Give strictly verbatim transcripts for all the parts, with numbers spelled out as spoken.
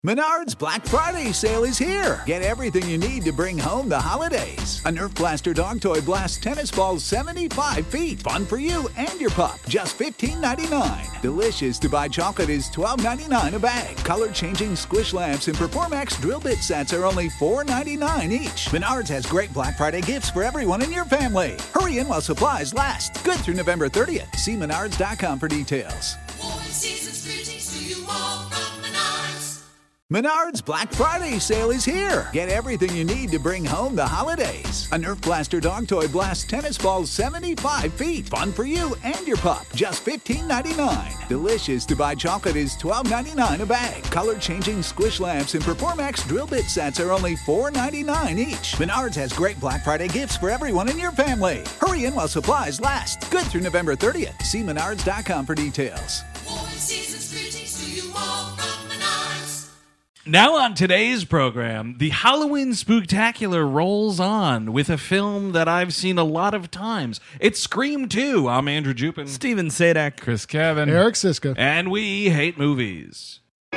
Menards Black Friday sale is here. Get everything you need to bring home the holidays. A Nerf Blaster dog toy blasts tennis balls seventy-five feet. Fun for you and your pup. Just fifteen ninety-nine. Delicious Dubai chocolate is twelve ninety-nine a bag. Color-changing squish lamps and Performax drill bit sets are only four ninety-nine each. Menards has great Black Friday gifts for everyone in your family. Hurry in while supplies last. Good through November thirtieth. See menards dot com for details. Menards Black Friday sale is here. Get everything you need to bring home the holidays. A Nerf Blaster dog toy blasts tennis balls seventy-five feet. Fun for you and your pup. Just fifteen ninety-nine. Delicious Dubai chocolate is twelve ninety-nine a bag. Color-changing squish lamps and Performax drill bit sets are only four ninety-nine each. Menards has great Black Friday gifts for everyone in your family. Hurry in while supplies last. Good through November thirtieth. See menards dot com for details. Now on today's program, the Halloween Spooktacular rolls on with a film that I've seen a lot of times. It's Scream two. I'm Andrew Jupin. Steven Sadak. Chris Kevin. Eric Siska. And we hate movies.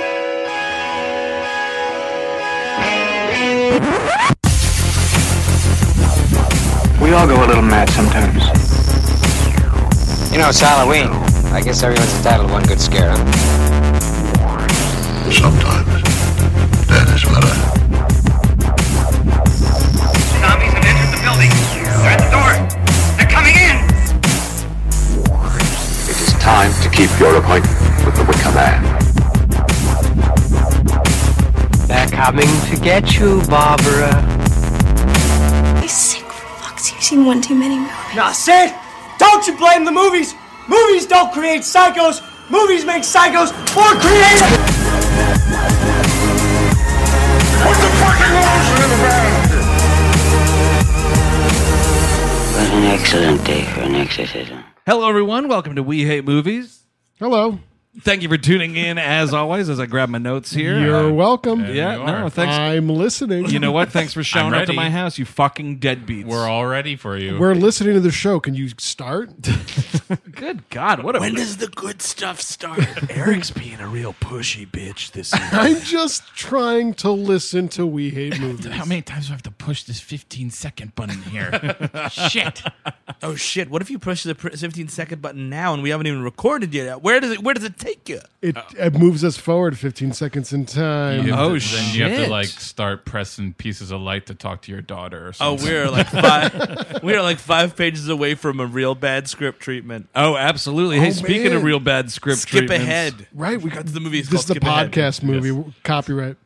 We all go a little mad sometimes. You know, it's Halloween. I guess everyone's entitled to one good scare, huh? Sometimes. That is better. Zombies have entered the building. They're at the door. They're coming in. It is time to keep your appointment with the Wicker Man. They're coming to get you, Barbara. He's sick for fuck's sake. You've seen one too many movies. Nah, Sid! Don't you blame the movies! Movies don't create psychos! Movies make psychos more creative! What's the fucking notion in the band? What an excellent day for an exorcism. Hello, everyone. Welcome to We Hate Movies. Hello. Thank you for tuning in, as always, as I grab my notes here. You're uh, welcome. Yeah, you no, are. thanks. I'm listening. You know what? Thanks for showing I'm up to ready. my house, you fucking deadbeats. We're all ready for you. We're listening to the show. Can you start? Good God, what a... When does the good stuff start? Eric's being a real pushy bitch this year. I'm just trying to listen to We Hate Movies. How many times do I have to push this fifteen second button here? Shit. Oh shit! What if you push the fifteen second button now and we haven't even recorded yet? Where does it? Where does it take you? It, it moves us forward fifteen seconds in time. You have Oh, to- Then you have shit. to like start pressing pieces of light to talk to your daughter or Oh, something. we're like five. we are like five pages away from a real bad script treatment. Oh, absolutely. Hey, Oh, speaking man. of real bad script Skip treatments, ahead. Right, we got The movie is This is called the Skip Ahead. podcast movie. Copyright.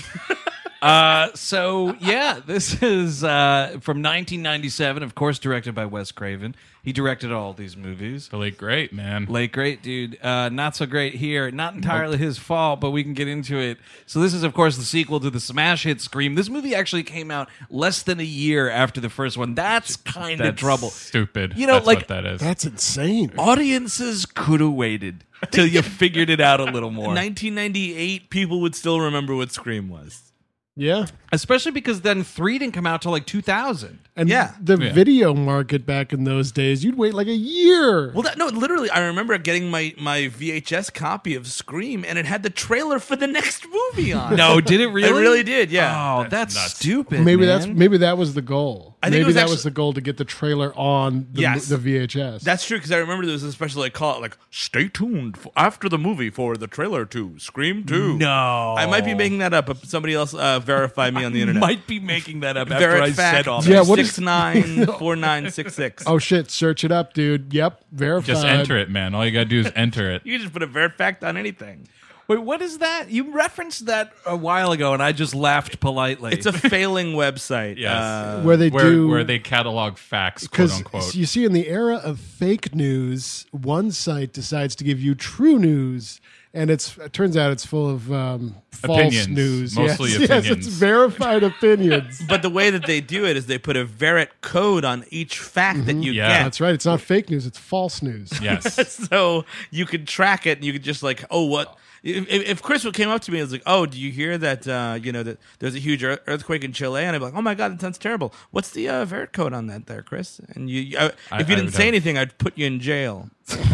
Uh, so yeah, this is uh, from nineteen ninety-seven, of course, directed by Wes Craven. He directed all these movies. Really great, man. Late great dude. Uh, not so great here. Not entirely his fault, but we can get into it. So this is, of course, the sequel to the smash hit Scream. This movie actually came out less than a year after the first one. That's kind of That's trouble. stupid. You know, That's like- what that is. That's insane. Audiences could have waited till you figured it out a little more. nineteen ninety-eight, people would still remember what Scream was. Yeah. Especially because then three didn't come out till like two thousand. And Yeah. the Yeah. video market back in those days, you'd wait like a year. Well, that, no, literally, I remember getting my, my V H S copy of Scream, and it had the trailer for the next movie on. No, did it really? It really did, yeah. Oh, that's, That's nuts. stupid. maybe man. that's maybe that was the goal. I think it maybe was that actually- was the goal to get the trailer on the, Yes. the V H S. That's true, because I remember there was a special like call it like "Stay tuned for, after the movie for the trailer to Scream two." No. I might be making that up, but somebody else uh, verify me on the internet. Might be making that up after Verify I said all that. Yeah, what is- six nine four nine six six. oh shit! Search it up, dude. Yep, verified. Just enter it, man. All you gotta do is enter it. You can just put a verifact on anything. Wait, what is that? You referenced that a while ago, and I just laughed politely. It's a failing website. Yes. Uh, Where they Where, do where they catalog facts, quote because unquote. you see, in the era of fake news, one site decides to give you true news, and it's it turns out it's full of um, false Opinions. news. Mostly yes, yes, opinions. it's verified opinions. but the way that they do it is they put a Verit code on each fact that you Yeah. get. That's right. It's not fake news. It's false news. Yes. So you could track it, and you could just like, oh, what? if, if Chris came up to me and was like, "Oh, do you hear that? Uh, you know that there's a huge earth- earthquake in Chile," and I'd be like, "Oh my god, that sounds terrible. What's the uh, Vert code on that, there, Chris?" And you, I, I- if you I didn't would say have- anything, I'd put you in jail.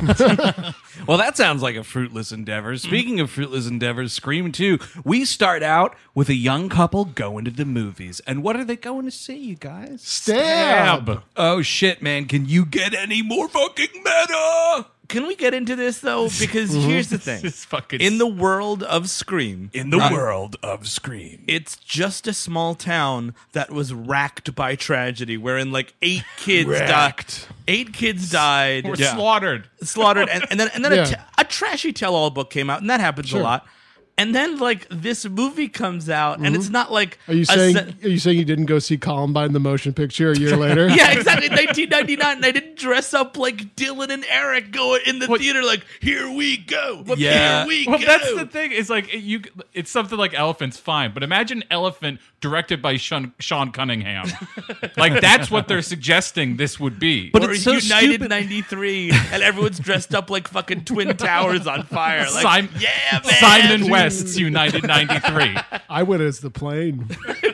Well, that sounds like a fruitless endeavor. Speaking of fruitless endeavors, Scream two, we start out with a young couple going to the movies. And what are they going to see, you guys? Stab. Oh, shit, man. Can you get any more fucking meta? Can we get into this though? Because here's the thing: This fucking in the world of Scream, In the uh, world of Scream. it's just a small town that was racked by tragedy, wherein like eight kids died. Eight kids died, We're Yeah. slaughtered. slaughtered, and, and then and then Yeah. a, t- a trashy tell-all book came out, and that happens Sure. a lot. And then like this movie comes out, and it's not like Are you a saying se- are you saying you didn't go see Columbine the motion picture a year later? yeah, exactly. nineteen ninety-nine, and I didn't dress up like Dylan and Eric going in the theater like, here we go. Yeah. Here we Well, go. that's the thing. It's like it- you. It's something like Elephant's fine, but imagine Elephant directed by Sean, Sean Cunningham. Like that's what they're suggesting this would be. But Or it's so United stupid. ninety-three, and everyone's dressed up like fucking Twin Towers on fire. Like, Sim- yeah, man. Simon West's United ninety-three. I went as the plane.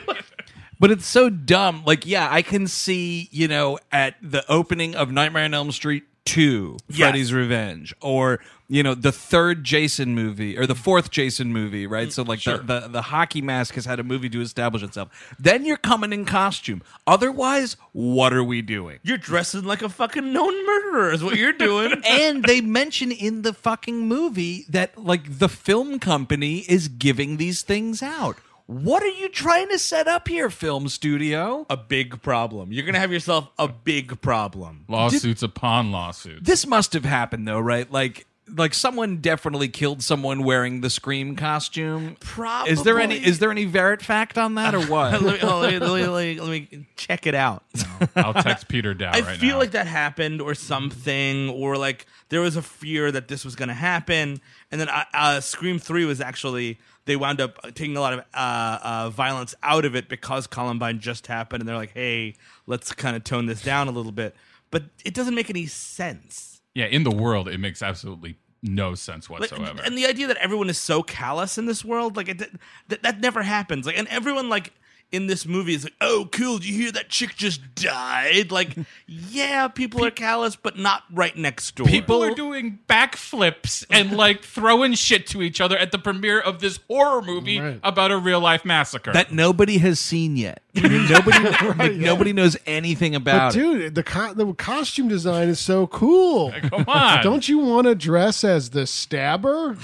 But it's so dumb. Like, yeah, I can see, you know, at the opening of Nightmare on Elm Street two, Freddy's Revenge, or, you know, the third Jason movie, or the fourth Jason movie, right? So, like, the, the, the hockey mask has had a movie to establish itself. Then you're coming in costume. Otherwise, what are we doing? You're dressing like a fucking known murderer is what you're doing. And they mention in the fucking movie that, like, the film company is giving these things out. What are you trying to set up here, film studio? A big problem. You're going to have yourself a big problem. Lawsuits upon lawsuits. This must have happened, though, right? Like, like someone definitely killed someone wearing the Scream costume. Probably. Is there any? Is there any Verret fact on that, or what? let, me, oh, let, me, let, me, let, me, let me check it out. I'll text Peter Dow I right feel now. like that happened or something, or like there was a fear that this was going to happen. And then uh, uh, Scream three was actually, they wound up taking a lot of uh, uh, violence out of it because Columbine just happened. And they're like, hey, let's kind of tone this down a little bit. But it doesn't make any sense. Yeah, in the world, it makes absolutely no sense Like, whatsoever. and the idea that everyone is so callous in this world, like it, that, that never happens. Like, and everyone like in this movie is like, oh, cool, did you hear that chick just died? Like, yeah, people are callous, but not right next door. People are doing backflips and like throwing shit to each other at the premiere of this horror movie Right. about a real life massacre. That nobody has seen yet. I mean, nobody, like, nobody knows anything But about it. dude, the co- the costume design is so cool. Come on. Don't you want to dress as the stabber?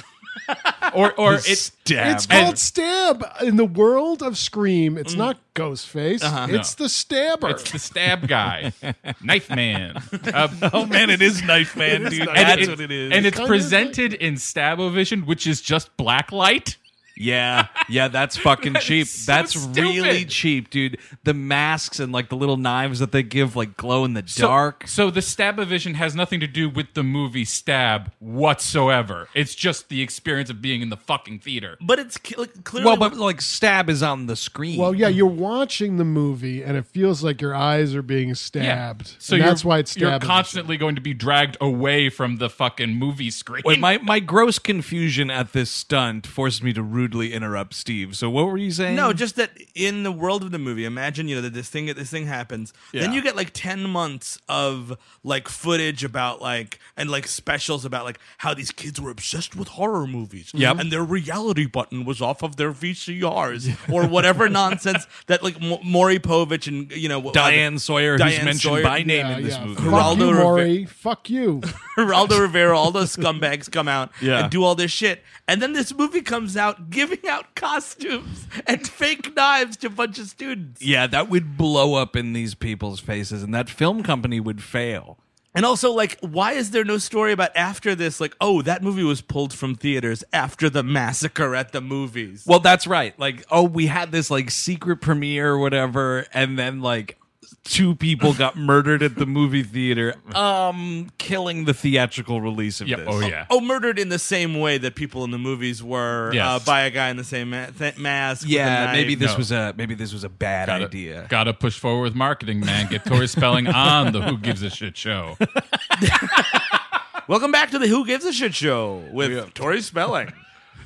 or or The it's stab. It's called Stab. In the world of Scream, it's not Ghostface. Uh-huh. It's the stabber. It's the stab guy, Knife Man. Uh, Oh man, it is Knife Man, dude. and That's it- what it is. And it's Kind of presented in Stabovision, which is just black light. Yeah, yeah, that's fucking cheap. so That's stupid. really cheap, dude. The masks and like the little knives that they give like glow in the So, dark. So the Stabovision has nothing to do with the movie Stab whatsoever. It's just the experience of being in the fucking theater. But it's ki- like, clearly. Well, but like Stab is on the screen. Well, yeah, you're watching the movie, and it feels like your eyes are being stabbed. So And you're, that's why it's you're stabbed. constantly going to be dragged away from the fucking movie screen. Wait, my, my gross confusion at this stunt forced me to rudely interrupt Steve. So what were you saying? No, just that in the world of the movie, imagine you know that this thing this thing happens. Then Yeah. you get like ten months of like footage about like and like specials about like how these kids were obsessed with horror movies. Yep. And their reality button was off of their V C Rs or whatever nonsense that like M- Maury Povich and you know Diane Sawyer, Diane who's mentioned Sawyer. by name Yeah, in this yeah. movie. Fuck Geraldo you, Rivera- Maury. Fuck you. Geraldo Rivera, all those scumbags come out Yeah. and do all this shit. And then this movie comes out giving out costumes and fake knives to a bunch of students. Yeah, that would blow up in these people's faces, and that film company would fail. And also, like, why is there no story about after this? Like, oh, that movie was pulled from theaters after the massacre at the movies. Well, that's right. Like, oh, we had this like secret premiere or whatever, and then like two people got murdered at the movie theater, um, killing the theatrical release of Yeah, this. oh yeah. Oh, murdered in the same way that people in the movies were Yes. uh, by a guy in the same ma- th- mask. with a Yeah, knife. maybe this No. was a maybe this was a bad Gotta, idea. Gotta push forward with marketing, man. Get Tori Spelling on the Who Gives a Shit show. Welcome back to the Who Gives a Shit show with Tori Spelling.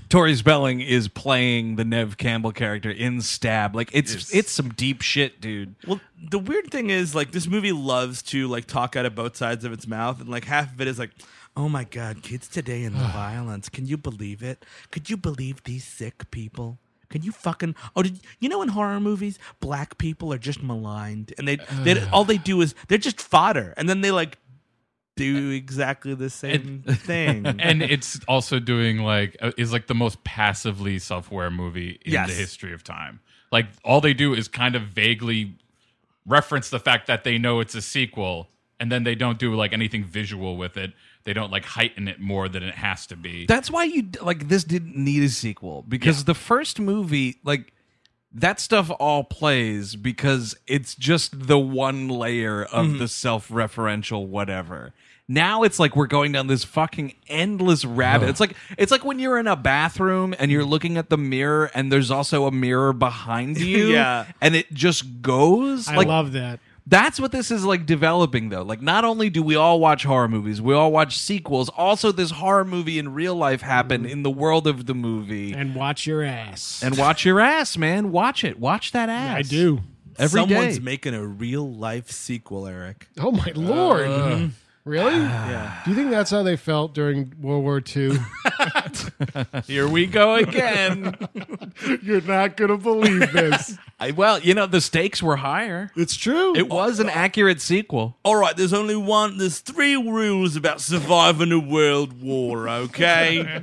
Tori Spelling is playing the Nev Campbell character in Stab. Like it's Yes. it's some deep shit, dude. Well, the weird thing is, like, this movie loves to like talk out of both sides of its mouth, and like half of it is like, "Oh my God, kids today and the violence! Can you believe it? Could you believe these sick people? Can you fucking oh, did you know in horror movies, black people are just maligned, and they they all they do is they're just fodder, and then they like do exactly the same thing." And it's also doing like uh, is like the most passively self-aware movie in Yes. the history of time. Like all they do is kind of vaguely reference the fact that they know it's a sequel, and then they don't do like anything visual with it. They don't like heighten it more than it has to be. That's why you like this didn't need a sequel because Yeah. the first movie, like that stuff all plays because it's just the one layer of Mm-hmm. the self-referential whatever. Now it's like we're going down this fucking endless rabbit. It's like it's like when you're in a bathroom and you're looking at the mirror and there's also a mirror behind you. Yeah. And it just goes. I like, love that. That's what this is like developing, though. Like, not only do we all watch horror movies, we all watch sequels. Also, this horror movie in real life happened in the world of the movie. And watch your ass. And watch your ass, man. Watch it. Watch that ass. I do. Every Someone's day. making a real life sequel, Eric. Oh my lord! Uh, really? Yeah. Do you think that's how they felt during World War Two? Here we go again. You're not gonna believe this. I, well, you know, the stakes were higher. It's true. It was an accurate sequel. All right, there's only one. There's three rules about surviving a world war. Okay.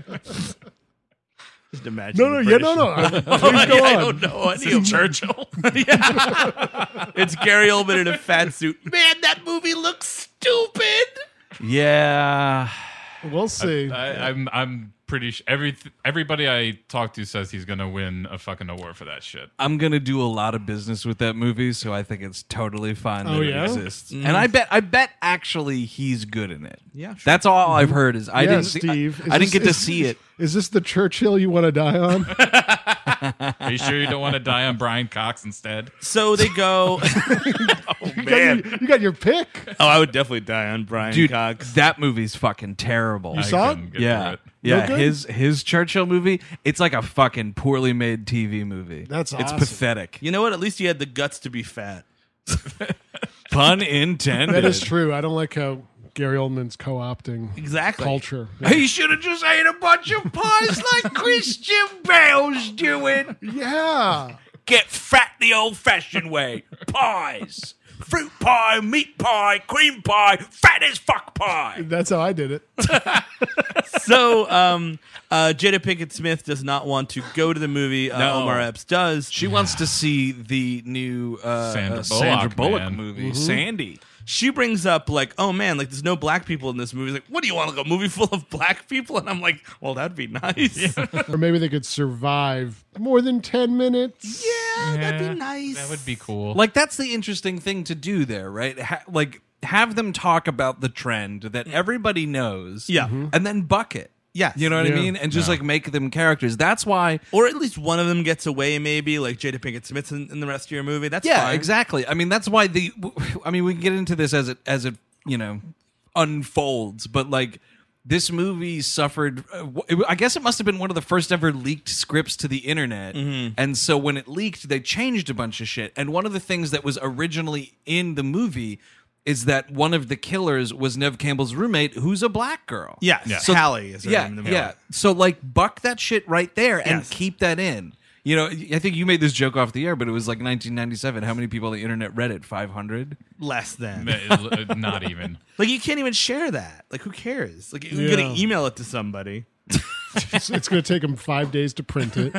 Just imagine. no, no, the yeah, no, no. British- Please go I on. don't know. Any Churchill. Yeah. It's Gary Oldman in a fat suit. Man, that movie looks stupid. Yeah. We'll see. I, I'm I'm pretty sure every everybody I talk to says he's gonna win a fucking award for that shit. I'm gonna do a lot of business with that movie, so I think it's totally fine Oh, that yeah? it exists. And I bet, I bet, actually, he's good in it. Yeah, sure. That's all I've heard. Is I Yeah, didn't, see, Steve. I, Is I didn't this- get to is- see it. Is this the Churchill you want to die on? Are you sure you don't want to die on Brian Cox instead? So they go. Oh You got, man. your, you got your pick. Oh, I would definitely die on Brian Dude, Cox. that movie's fucking terrible. You I saw it? couldn't get Yeah, through it. yeah. No good? his his Churchill movie, it's like a fucking poorly made T V movie. That's It's awesome. pathetic. You know what? At least you had the guts to be fat. Pun intended. That is true. I don't like how Gary Oldman's co-opting Exactly. culture. He should have just ate a bunch of pies like Christian Bale's doing. Yeah. Get fat the old-fashioned way. Pies. Fruit pie, meat pie, cream pie, fat as fuck pie. That's how I did it. So, um, uh, Jada Pinkett Smith does not want to go to the movie. Uh, No. Omar Epps does. She wants to see the new uh, Sandra uh, Sandra Bullock, Bullock man. movie, Sandy. She brings up like, oh man, like there's no black people in this movie. She's like, what do you want, like a movie full of black people? And I'm like, well, that'd be nice. Yeah, Or maybe they could survive more than ten minutes. that'd Yeah, be nice. That would be cool. Like, that's the interesting thing to do there, right? Ha- like, have them talk about the trend that everybody knows. Yeah. Mhm. And then buck it. Yes. You know what I Yeah. mean? And just Yeah. like make them characters. That's why. Or at least one of them gets away, maybe like Jada Pinkett Smith's in, in the rest of your movie. That's Yeah, fine. exactly. I mean, that's why the. I mean, we can get into this as it as it you know unfolds, but like this movie suffered. Uh, it, I guess it must have been one of the first ever leaked scripts to the internet, and so when it leaked, they changed a bunch of shit. And one of the things that was originally in the movie is that one of the killers was Nev Campbell's roommate, who's a black girl. Yes. Yeah. So, Hallie is her Yeah, name in the movie. yeah. So like buck that shit right there and Yes. keep that in. You know, I think you made this joke off the air, but it was like nineteen ninety-seven. How many people on the internet read it? five hundred? Less than. Uh, Not even. Like you can't even share that. Like who cares? Like you're Yeah. gonna email it to somebody. It's, it's going to take them five days to print it.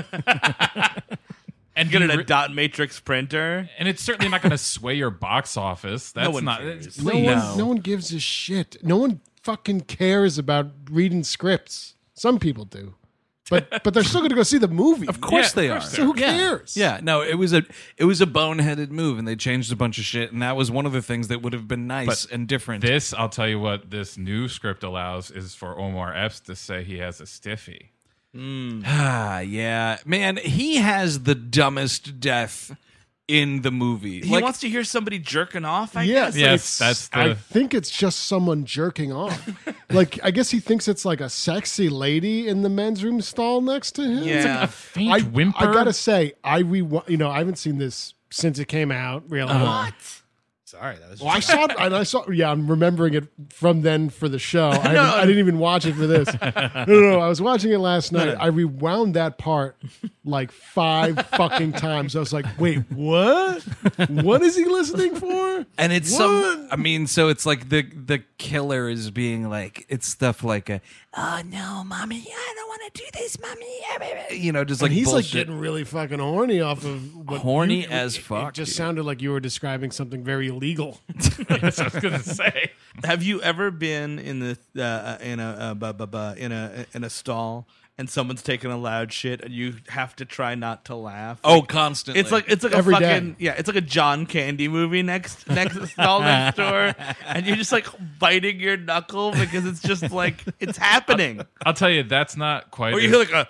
And Get you it a re- dot matrix printer. and it's certainly not going to sway your box office. That's one not. cares. No Please. one, no one gives a shit. No one fucking cares about reading scripts. Some people do, but but they're still going to go see the movie. Of course Yeah, they of are. course So who Yeah. cares? Yeah, no, it was a it was a boneheaded move, and they changed a bunch of shit, and that was one of the things that would have been nice But and different. This, I'll tell you what, this new script allows is for Omar Epps to say he has a stiffy. Ah, yeah, man, he has the dumbest death in the movie. He like, wants to hear somebody jerking off, I Yes, guess. Yes, that's the. I think it's just someone jerking off. Like, I guess he thinks it's like a sexy lady in the men's room stall next to him. Yeah. It's like a faint I, whimper. I gotta say, I re you know I haven't seen this since it came out. Really, What? Sorry, that was. well, I saw it, and I saw. Yeah, I'm remembering it from then for the show. I, No, haven't- I didn't even watch it for this. No, no, no, I was watching it last night. I rewound that part like five fucking times. I was like, "Wait, what? What is he listening for?" and it's What? some. I mean, so it's like the the killer is being like, it's stuff like a, oh no, mommy, I don't want to do this, mommy. You know, just like And he's bullshit. like getting really fucking horny off of what Horny you- as it- fuck, It just dude. sounded like you were describing something very illegal. Yes, I was gonna say. Have you ever been in the uh, in a uh, bu- bu- bu- in a in a stall and someone's taking a loud shit and you have to try not to laugh? oh, constantly. It's like it's like Every a fucking day. yeah, it's like a John Candy movie next next stall next door, and you're just like biting your knuckle because it's just like it's happening. I'll tell you, that's not quite. Or you as- hear like a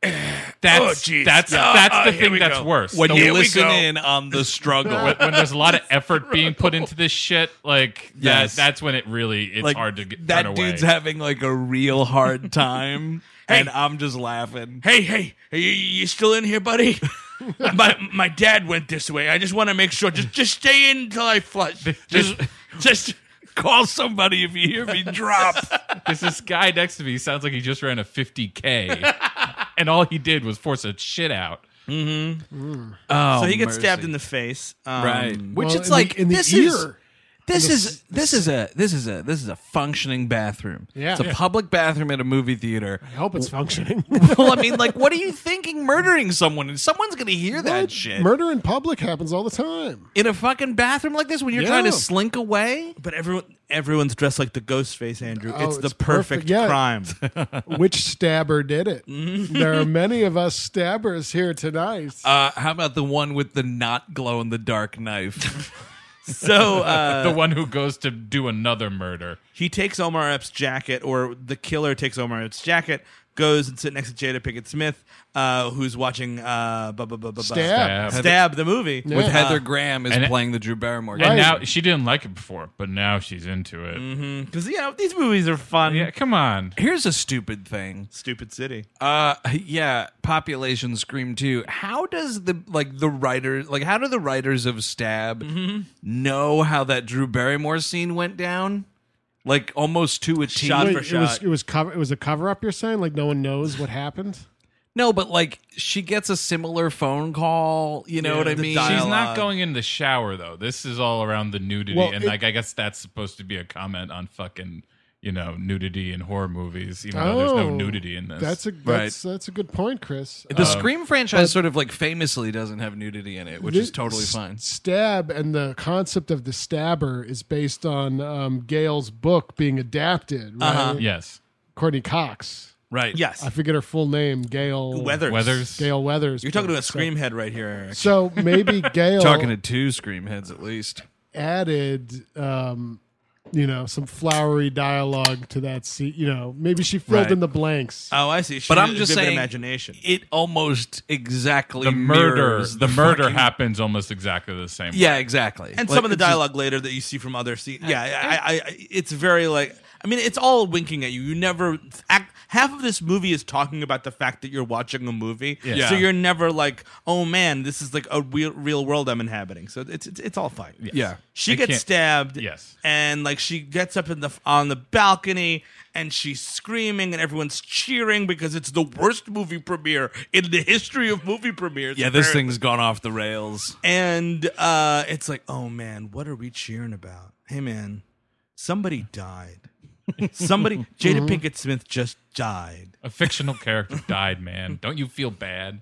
that's oh, jeez. that's Yeah, that's uh, the here thing we that's go. worse. when The- you Here we listen go. in on the struggle. when, when there's a lot of effort being put into this shit, like Yes. that, that's when it really it's like hard to get that turn away. dude's having like a real hard time, and I'm just laughing. hey hey, you, you still in here, buddy? my my dad went this way. I just want to make sure. Just just stay in until I flush. Just just Call somebody if you hear me drop. There's this guy next to me. He sounds like he just ran a fifty K, and all he did was force a shit out. Oh, so he gets mercy. stabbed in the face. Um, right? Which Well, it's in like the, in the this ear. is this is this is a this is a this is a functioning bathroom. Yeah. It's a Yeah. public bathroom at a movie theater. I hope it's functioning. Well, I mean, like, what are you thinking? Murdering someone, and someone's gonna hear that What? shit Murder in public happens all the time. in a fucking bathroom like this when you're Yeah. trying to slink away. But everyone everyone's dressed like the Ghostface, Andrew. Oh, it's the it's perfect, perfect. Yeah. crime. Which stabber did it? There are many of us stabbers here tonight. Uh, how about the one with the not glow in the dark knife? So uh, The one who goes to do another murder. he takes Omar Epps' jacket, or the killer takes Omar Epps' jacket, goes and sits next to Jada Pinkett Smith, uh, who's watching uh, bu- bu- bu- bu- bu- Stab. Stab. Stab, the movie. Yeah. With Uh, Heather Graham is and it- playing the Drew Barrymore. And Right. now she didn't like it before, but now she's into it. Because, you know, these movies are fun. Yeah, come on. Here's a stupid thing. Stupid City. Uh, yeah, Population Scream two. How does the like the writers like how do the writers of Stab know how that Drew Barrymore scene went down? Like almost to a T. Shot Wait, for it was shot. it was cover it was a cover up. You're saying like no one knows what happened. No, but like she gets a similar phone call. You know Yeah, what I the mean? dialogue. She's not going in the shower though. This is all around the nudity, Well, and it- like I guess that's supposed to be a comment on fucking you know nudity in horror movies, even though there's no Oh, nudity in this. That's a that's, that's a good point, Chris. The Uh, Scream franchise sort of like famously doesn't have nudity in it, which is This- totally fine. Stab and the concept of the stabber is based on um, Gail's book being adapted. Right? Uh-huh. yes, Courtney Cox. Right. Yes. I forget her full name. Gail Weathers. Weathers. Gail Weathers. You're talking to a So- scream head right here, Eric. So maybe Gail Talking to two Scream heads at least. added, um, you know, some flowery dialogue to that scene. You know, maybe she filled Right. in the blanks. Oh, I see. She But had I'm a just vivid saying, imagination. it almost exactly the murder. mirrors The, murder fucking- happens almost exactly the same. Yeah, way. exactly. And Like, some of the it's just- dialogue later that you see from other scenes. Yeah, I, I, I, it's very like. I mean, it's all winking at you. You never act. Half of this movie is talking about the fact that you're watching a movie. Yeah. So you're never like, oh man, this is like a real real world I'm inhabiting. So it's it's, it's all fine. Yeah. She I gets can't- stabbed. Yes. And like she gets up in the on the balcony and she's screaming and everyone's cheering because it's the worst movie premiere in the history of movie premieres. Yeah, this apparently. thing's gone off the rails. And uh, it's like, oh man, what are we cheering about? Hey man, somebody died. Somebody, Jada Pinkett Smith just died. A fictional character died, man. Don't you feel bad?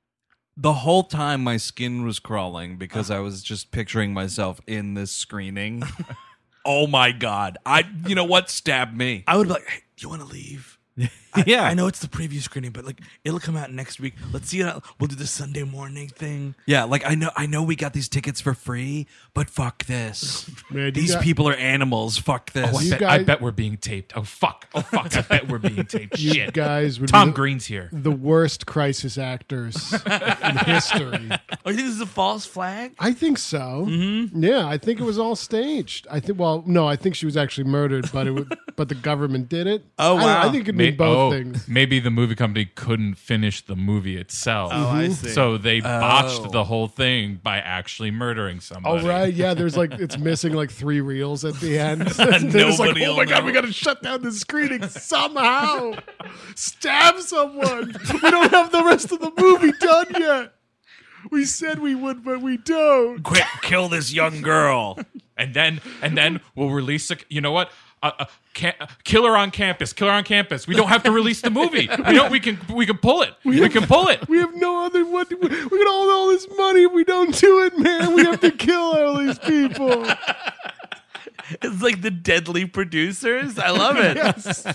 The whole time my skin was crawling because I was just picturing myself in this screening. Oh my god. I you know what? Stab me. I would be like, hey, you want to leave? I, Yeah. I know it's the preview screening, but like it'll come out next week. Let's see it. We'll do the Sunday morning thing. Yeah, like I know, I know we got these tickets for free, but fuck this. Man, you These got- people are animals. Fuck this. Oh, I You bet, guys- I bet we're being taped. Oh fuck! Oh fuck! I bet we're being taped. You Shit, guys would Tom be the, Green's here. the worst crisis actors in history. Oh, you think this is a false flag? I think so. Mm-hmm. Yeah, I think it was all staged. I think. Well, no, I think she was actually murdered, but it was, but the government did it. Oh, I don't- wow. I, think it could May- mean both oh, things. Maybe the movie company couldn't finish the movie itself. Oh, I see. So they botched Oh. the whole thing by actually murdering Oh somebody. right, yeah. There's like it's missing like three reels at the end. They're just like, Nobody oh will my god, know." we got to shut down the screening somehow. Stab someone. We don't have the rest of the movie done yet. We said we would, but we don't. Quick, kill this young girl. And then and then we'll release a. You know what? Uh, uh, ca- uh, killer on campus. Killer on campus. We don't have to release the movie. We don't. We can. We can pull it. We, can pull it. We have no other. What? We got all, all this money. If we don't do it, man, we have to kill all these people. It's like the deadly producers. I love it. Yes.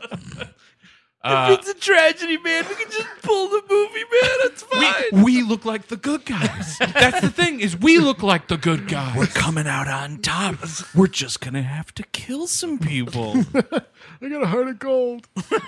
If it's a tragedy, man, we can just pull the movie, man. It's fine. We look like the good guys. That's the thing. Is we look like the good guys. We're coming out on top. We're just gonna have to kill some people. I got a heart of gold.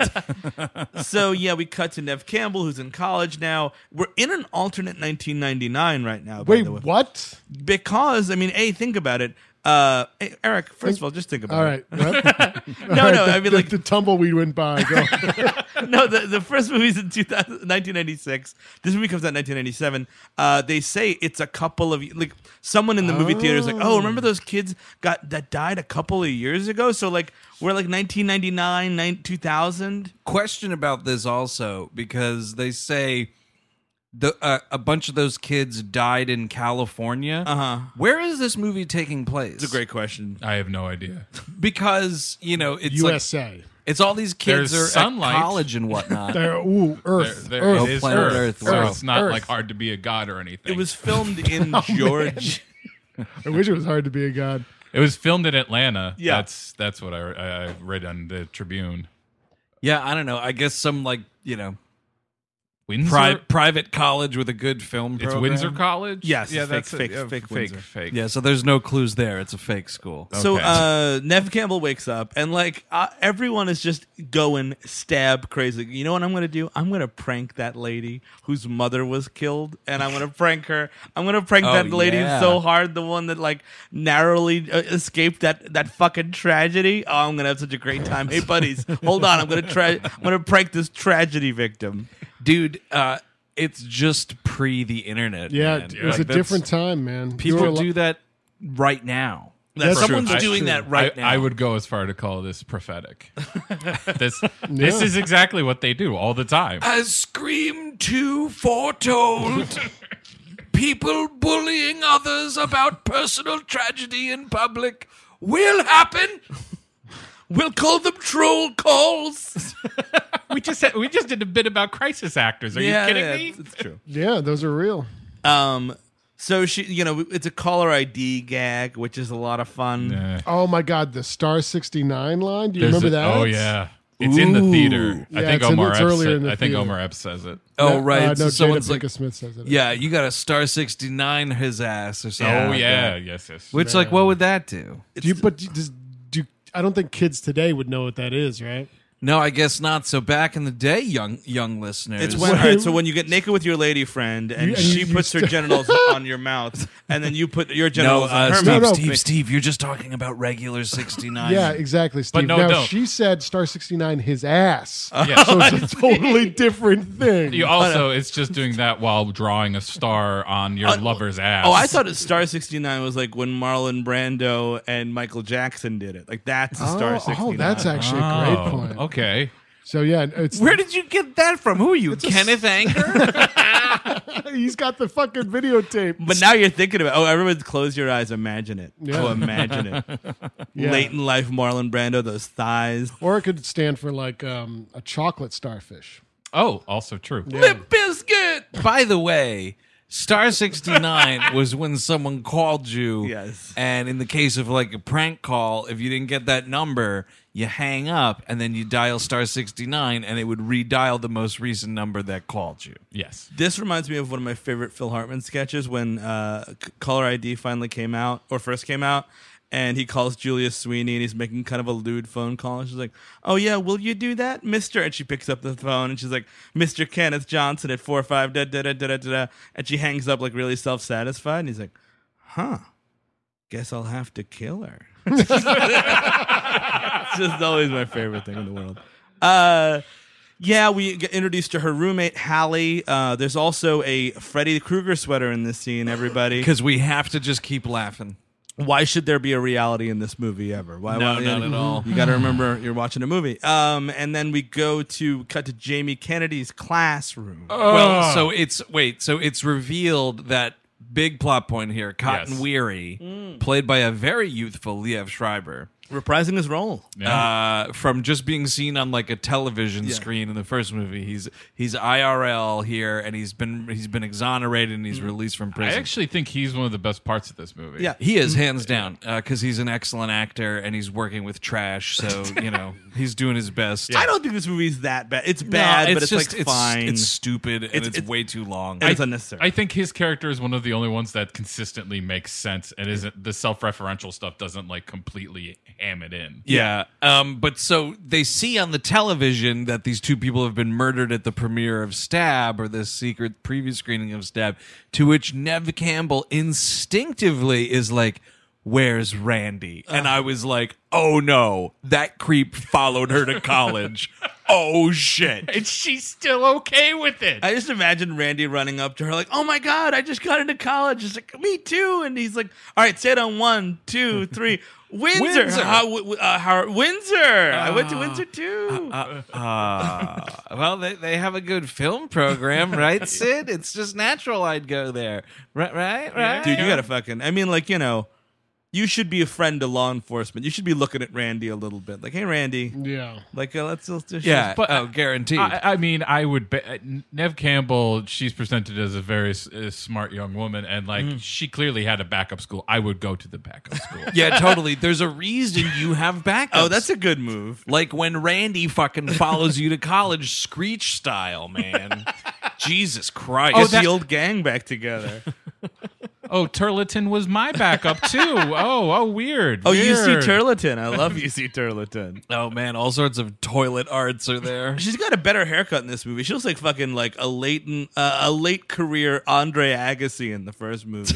So yeah, we cut to Nev Campbell, who's in college now. We're in an alternate nineteen ninety-nine right now. By Wait, the way. what? Because I mean, a think about it. Uh, hey, Eric, first of all, just think about All it. right. What? No, no, I mean, the, like- the tumbleweed went by. Go. No, the, the first movie's in two thousand, nineteen ninety-six. This movie comes out in nineteen ninety-seven. Uh, they say it's a couple of like someone in the movie theater is like, oh, remember those kids got that died a couple of years ago? So like we're like nineteen ninety-nine, nine, two thousand. Question about this also, because they say the uh, a bunch of those kids died in California. Uh huh. Where is this movie taking place? It's a great question. I have no idea. Because you know it's U like S A. it's all these kids There's are sunlight. at college and whatnot. There, ooh, Earth. There, there Earth. it is planet Earth. Earth, So wow. it's not Earth. like hard to be a god or anything. It was filmed in Oh, Georgia. I wish it was hard to be a god. It was filmed in Atlanta. Yeah. That's that's what I, I I read on the Tribune. Yeah, I don't know. I guess some like you know Windsor. pri- private college with a good film it's program. Windsor College. Yes, yeah, it's that's fake, it. fake, Yeah, fake fake, Windsor. fake. Yeah, so there's no clues there. It's a fake school. So Okay. uh, Nev Campbell wakes up and like uh, everyone is just going stab crazy. You know what I'm going to do? I'm going to prank that lady whose mother was killed, and I'm going to prank her. I'm going to prank Oh, that lady yeah. so hard, the one that like narrowly uh, escaped that that fucking tragedy. Oh, I'm going to have such a great time. Hey, buddies, hold on. I'm going to try. I'm going to prank this tragedy victim. Dude, uh, it's just pre the internet. Yeah, man. it was Like, a that's- different time, man. You People were li- do that right now. That's Someone's true. doing That's that true. right I, now. I would go as far to call this prophetic. this this is exactly what they do all the time. As Scream two foretold, people bullying others about personal tragedy in public will happen. We'll call them troll calls. we just said, we just did a bit about crisis actors. Are Yeah, you kidding yeah, me? It's, it's true. Yeah, those are real. Um. So she, you know, it's a caller I D gag, which is a lot of fun. Yeah. Oh my God, the Star sixty-nine line. Do you There's remember a- that? Oh yeah, it's in the theater. Yeah, I think it's in- Omar it's Epps. earlier Said, in the I think theater. Omar Epps says it. Oh, No, right. Uh, so no, Jada someone's Pinkett like, Smith says it. yeah, you got a star sixty-nine his ass or something. Oh like yeah, that. yes, yes. Which, like, what would that do? Do you, but does, do I don't think kids today would know what that is, right? No, I guess not. So back in the day, young young listeners. It's when, all right, so when you get naked with your lady friend and You- and she you- you puts her st- genitals on your mouth, and then you put your no, genitals uh, on her Steve, mouth. No, no. Steve, Steve, you're just talking about regular sixty-nine. Yeah, exactly, Steve. no, now don't. she said Star sixty-nine his ass. Yeah. So it's a totally different thing. You also, it's just doing that while drawing a star on your Uh, lover's ass. Oh, I thought it Star sixty-nine was like when Marlon Brando and Michael Jackson did it. Like that's a Star oh, sixty-nine. oh, that's actually a Oh, great point. okay. So yeah, it's Where did you get that from? Who are you, Kenneth Anger? he's got the fucking videotape. But now you're thinking about. Oh, everyone, close your eyes. Imagine it. Yeah. Oh, imagine it. Yeah. Late in life, Marlon Brando, those thighs. Or it could stand for like um, a chocolate starfish. Oh, also true. Lip biscuit. By the way, Star sixty-nine was when someone called you. Yes. And in the case of like a prank call, if you didn't get that number, you hang up and then you dial star sixty-nine and it would redial the most recent number that called you. Yes. This reminds me of one of my favorite Phil Hartman sketches when uh, C- Caller I D finally came out, or first came out, and he calls Julia Sweeney and he's making kind of a lewd phone call. And she's like, "Oh, yeah, will you do that, mister?" And she picks up the phone and she's like, "Mister Kenneth Johnson at four five da da da da da da." And she hangs up like really self-satisfied. And he's like, "Huh, guess I'll have to kill her." It's just always my favorite thing in the world. Uh, yeah, we get introduced to her roommate, Hallie. Uh, there's also a Freddy Krueger sweater in this scene, everybody. Because we have to just keep laughing. Why should there be a reality in this movie ever? Why, No, why, not at all. You got to remember you're watching a movie. Um, and then we go to cut to Jamie Kennedy's classroom. Well, so it's wait, so it's revealed that big plot point here, Cotton Yes. Weary, Mm. played by a very youthful Liev Schreiber. Reprising his role. Uh, from just being seen on like a television Yeah. screen in the first movie, he's he's I R L here, and he's been he's been exonerated and he's released from I prison. actually think he's one of the best parts of this movie. Yeah. He is hands down because he's an excellent actor and he's working with trash, so you know he's doing his best. I don't think this movie's that bad. It's No, bad, but it's just like it's, fine. It's stupid and It's- it's, it's- way too long. and it's unnecessary. I think his character is one of the only ones that consistently makes sense and isn't the self-referential stuff doesn't like completely ham it in. Yeah. Um, but so they see on the television that these two people have been murdered at the premiere of Stab, or this secret preview screening of Stab, to which Nev Campbell instinctively is like, "Where's Randy?" And I was like, "Oh no, that creep followed her to college." Oh shit. And she's still okay with it. I just imagine Randy running up to her like, "Oh my God, I just got into college." She's like, "Me too." And he's like, "All right, say it on one, two, three. Windsor. Windsor. How, w- uh, how, Windsor. I went to Windsor too." Uh, well, they, they have a good film program, right, Sid? It's just natural I'd go there. Right, right, right? Dude, you gotta fucking. I mean, like, you know, you should be a friend to law enforcement. You should be looking at Randy a little bit, like, "Hey, Randy, Yeah. like, uh, let's, let's just Yeah, But- oh, guaranteed. I, I mean, I would. Be, Nev Campbell, she's presented as a very s- uh, smart young woman, and like she clearly had a backup school. I would go to the backup school. Yeah, totally. There's a reason you have backups. Oh, that's a good move. like when Randy fucking follows you to college, Screech style, man. Jesus Christ. Get the old gang back together. Oh, Turleton was my backup too. Oh, oh, weird. Oh, U C weird. Turleton. I love U C Turleton. Oh man, all sorts of toilet arts are there. She's got a better haircut in this movie. She looks like fucking like a late uh, a late career Andre Agassi in the first movie.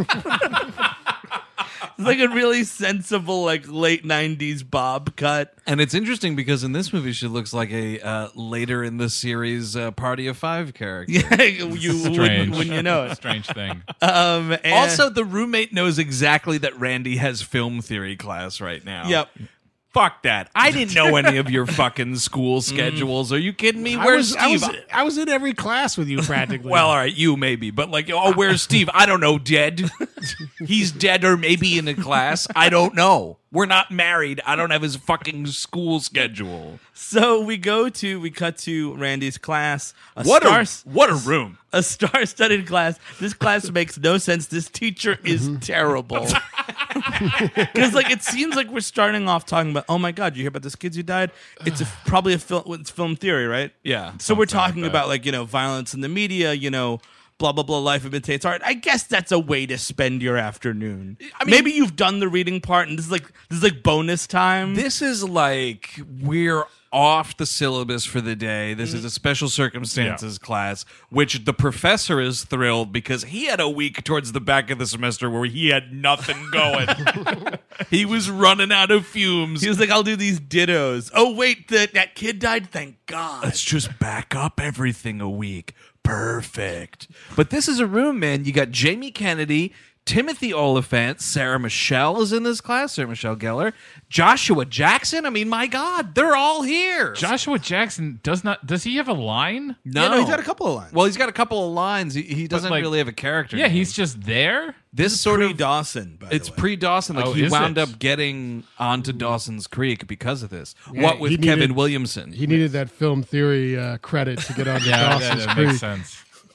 It's like a really sensible like late nineties bob cut. And it's interesting because in this movie she looks like a uh, later in the series uh, Party of Five character. Yeah, you wouldn't Strange. when you know it. Strange thing. Um, and- Also, the roommate knows exactly that Randy has film theory class right now. Yep. Fuck that. I didn't know any of your fucking school schedules. Are you kidding me? I Where's was, I, Steve? was, I was in every class with you practically. Well, all right, you maybe, but like, oh, where's Steve? I don't know, dead. He's dead or maybe in a class. I don't know. We're not married. I don't have his fucking school schedule. So we go to we cut to Randy's class. A What star, a what a room. a star-studded class. This class makes no sense. This teacher is terrible. Because like it seems like we're starting off talking about, oh my God, you hear about those kids who died? It's a, probably a film. It's film theory, right? Yeah. So we're Something like talking that. about like you know violence in the media. You know. Blah blah blah. Life imitates art. I guess that's a way to spend your afternoon. I mean, maybe you've done the reading part, and this is like this is like bonus time. This is like we're off the syllabus for the day. This is a special circumstances class, which the professor is thrilled because he had a week towards the back of the semester where he had nothing going. He was running out of fumes. He was like, "I'll do these dittos." Oh wait, that that kid died. Thank God. Let's just back up everything a week. Perfect. But this is a room, man. You got Jamie Kennedy, Timothy Oliphant, Sarah Michelle is in this class, Sarah Michelle Gellar, Joshua Jackson. I mean, my God, they're all here. Joshua Jackson does not. Does he have a line? no. Yeah, no, he's got a couple of lines. Well, he's got a couple of lines. He, he doesn't like- really have a character. Yeah, name. he's just there. this sort pre of. Dawson. By It's the way. pre Dawson. Like Oh, he is wound it? up getting onto Dawson's Creek because of this. Yeah, what with he Kevin needed- Williamson? he needed that film theory uh, credit to get on Yeah, that, Dawson's that Creek. makes sense.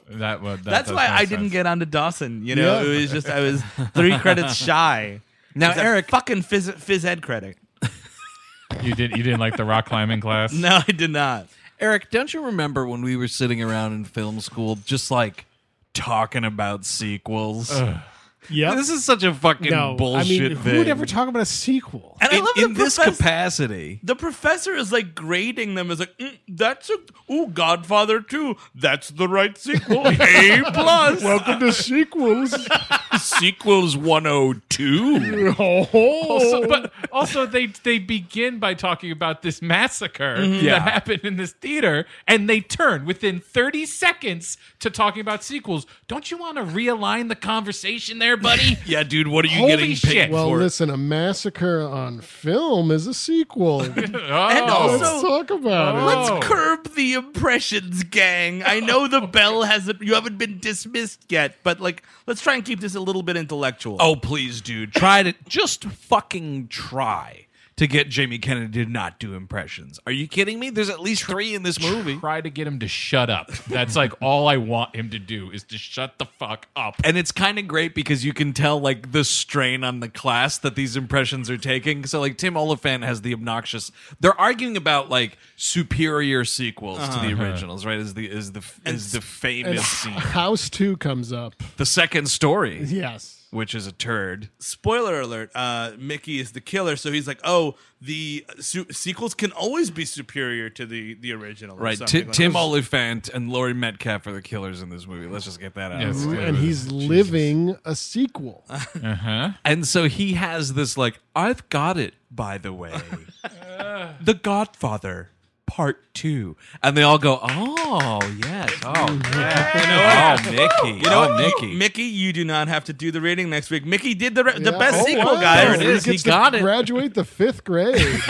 That was. That That's does why make I sense. didn't get onto Dawson. You know, Yeah. it was just I was three credits shy. Now, It's a Eric- fucking phys, phys ed credit. You did. You didn't like the rock climbing class. No, I did not. Eric, don't you remember when we were sitting around in film school just like talking about sequels? Yeah. This is such a fucking No, bullshit I mean, thing. who would ever talk about a sequel? And I in love in the this professor- capacity. The professor is like grading them as like, mm, that's a ooh, Godfather two. That's the right sequel. A plus. Welcome to sequels. Sequels one oh two. Oh, Also, but also they they begin by talking about this massacre Yeah. that happened in this theater, and they turn within thirty seconds to talking about sequels. Don't you want to realign the conversation there, buddy? Yeah, dude, what are you Holy getting shit. paid well, for? listen, a massacre on film is a sequel. Oh. And also- Let's talk about it. Let's Oh. curb the impressions, gang. I know the bell hasn't, you haven't been dismissed yet, but like, let's try and keep this a little bit intellectual. Oh, please, dude. Try to just fucking try to get Jamie Kennedy to not do impressions. Are you kidding me? There's at least three in this movie. Try to get him to shut up. That's like all I want him to do is to shut the fuck up. And it's kind of great because you can tell like the strain on the class that these impressions are taking. So like Tim Oliphant has the obnoxious. They're arguing about like superior sequels to the originals, right? Is the is the is the And famous scene. House two comes up. The second story, Yes. which is a turd. Spoiler alert, uh, Mickey is the killer, so he's like, oh, the su- sequels can always be superior to the, the original. or Right. something Ti- like Tim that. Oliphant and Laurie Metcalf are the killers in this movie. Let's just get that out. Yes. of the way. And he's living a sequel. Uh-huh. And so he has this like, I've got it, by the way. The Godfather Part Two. And they all go, oh, yes. Oh, yeah. Oh, Mickey. You know oh, what, Mickey. Mickey, you do not have to do the rating next week. Mickey did the the Yeah. best Oh, sequel, wow. guys. There it is. He He gets to got it. graduate the fifth grade.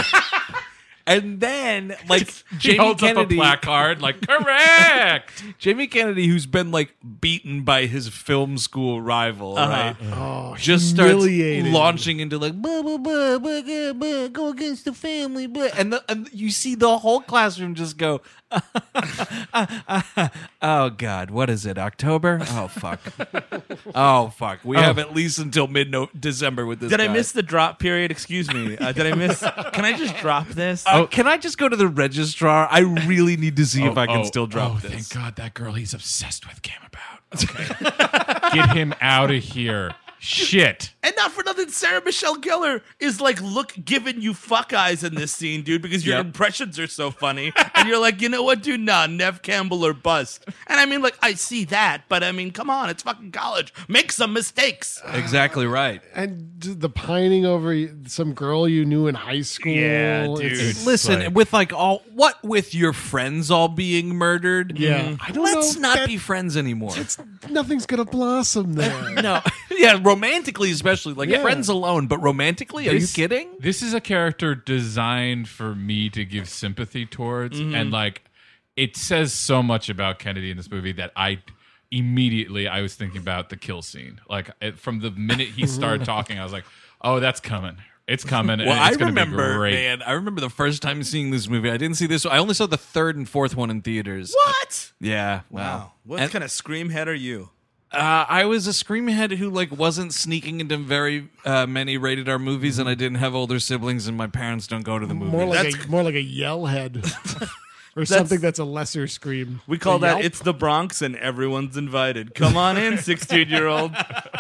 And then, like, He Jamie holds Kennedy. up a placard like, correct! Jamie Kennedy, who's been, like, beaten by his film school rival, right? Oh, Just starts humiliated. launching into like blah, blah, blah, blah, blah, blah, go against the family, blah. and the, and you see the whole classroom just go, oh God, what is it? October? Oh fuck, oh fuck. We have at least until mid December with this. Did I guy. miss the drop period? Excuse me. Uh, did I miss? Can I just drop this? Uh, Can I just go to the registrar? I really need to see if I can Oh, still drop oh, this. Thank God that girl he's obsessed with came about. Okay. Get him out of here. Shit. And not for nothing, Sarah Michelle Gellar is like, look, giving you fuck eyes in this scene, dude, because your Yep. impressions are so funny. And you're like, you know what, dude? Nah, Nev Campbell or bust. And I mean, like, I see that, but I mean, come on, it's fucking college. Make some mistakes. Exactly right. And d- the pining over some girl you knew in high school. Yeah, dude. It's- Listen, like- with like all what with your friends all being murdered. Yeah. I don't let's know not that- be friends anymore. nothing's going to blossom there. No, yeah, romantically especially, like Yeah. friends alone, but romantically, are you This- kidding? This is a character designed for me to give sympathy towards, and like it says so much about Kennedy in this movie that I immediately I was thinking about the kill scene. Like it, from the minute he started talking, I was like, "Oh, that's coming! It's coming! Well, and I it's gonna remember, be great." man. I remember the first time seeing this movie. I didn't see this. I only saw the third and fourth one in theaters. What? Yeah, wow. Wow. What And- kind of scream head are you? Uh, I was a screamhead who like wasn't sneaking into very uh, many rated R movies, and I didn't have older siblings, and my parents don't go to the movies. More like That's- a more like a yell head. Or something that's a lesser scream. We call A that yelp? It's the Bronx and everyone's invited. Come on in, sixteen-year-old.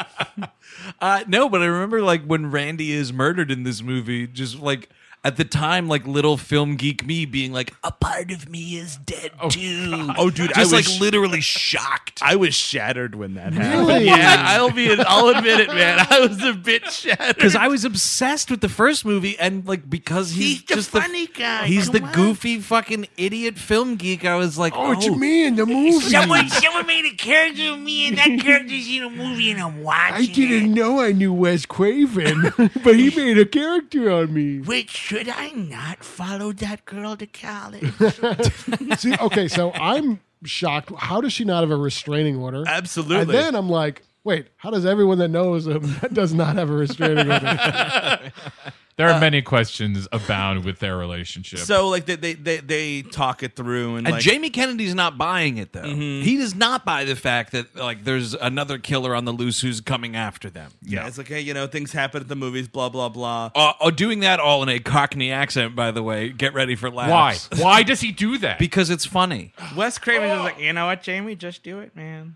Uh, no, but I remember like when Randy is murdered in this movie, just like at the time, like little film geek me being like, a part of me is dead too. Oh, dude, just I like was literally shocked. I was shattered when that happened. Really? Yeah, I'll be. I'll admit it, man. I was a bit shattered Because I was obsessed with the first movie, and like because he's, He's the just funny guy. he's Come the on. goofy fucking idiot film geek. I was like, Oh, what you mean? The movie. Someone, someone made a character of me, and that character's in a movie, and I'm watching I didn't it. know I knew Wes Craven, but he made a character on me. Wait, should I not follow that girl to college? See, okay, so I'm shocked. How does she not have a restraining order? Absolutely. And then I'm like, Wait, how does everyone that knows him does not have a restraining order? There are many questions abound with their relationship. So, like, they they they, they talk it through, and, And like, Jamie Kennedy's not buying it, though. Mhm. He does not buy the fact that like there's another killer on the loose who's coming after them. yeah, it's like, hey, you know, things happen at the movies, blah blah blah. Uh, oh, doing that all in a Cockney accent, by the way. Get ready for Why? laughs. Why does he do that? Because it's funny. Wes Craven's just like, you know what, Jamie, just do it, man.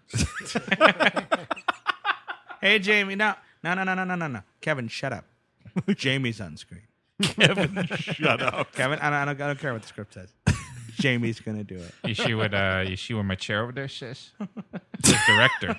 Hey, Jamie, no, no, no, no, no, no, no, no, Kevin, shut up. Jamie's on screen. Kevin, shut up. Kevin, I don't, I don't, I don't care what the script says. Jamie's gonna do it. You see what? Uh, you see where my chair over there says? It says director.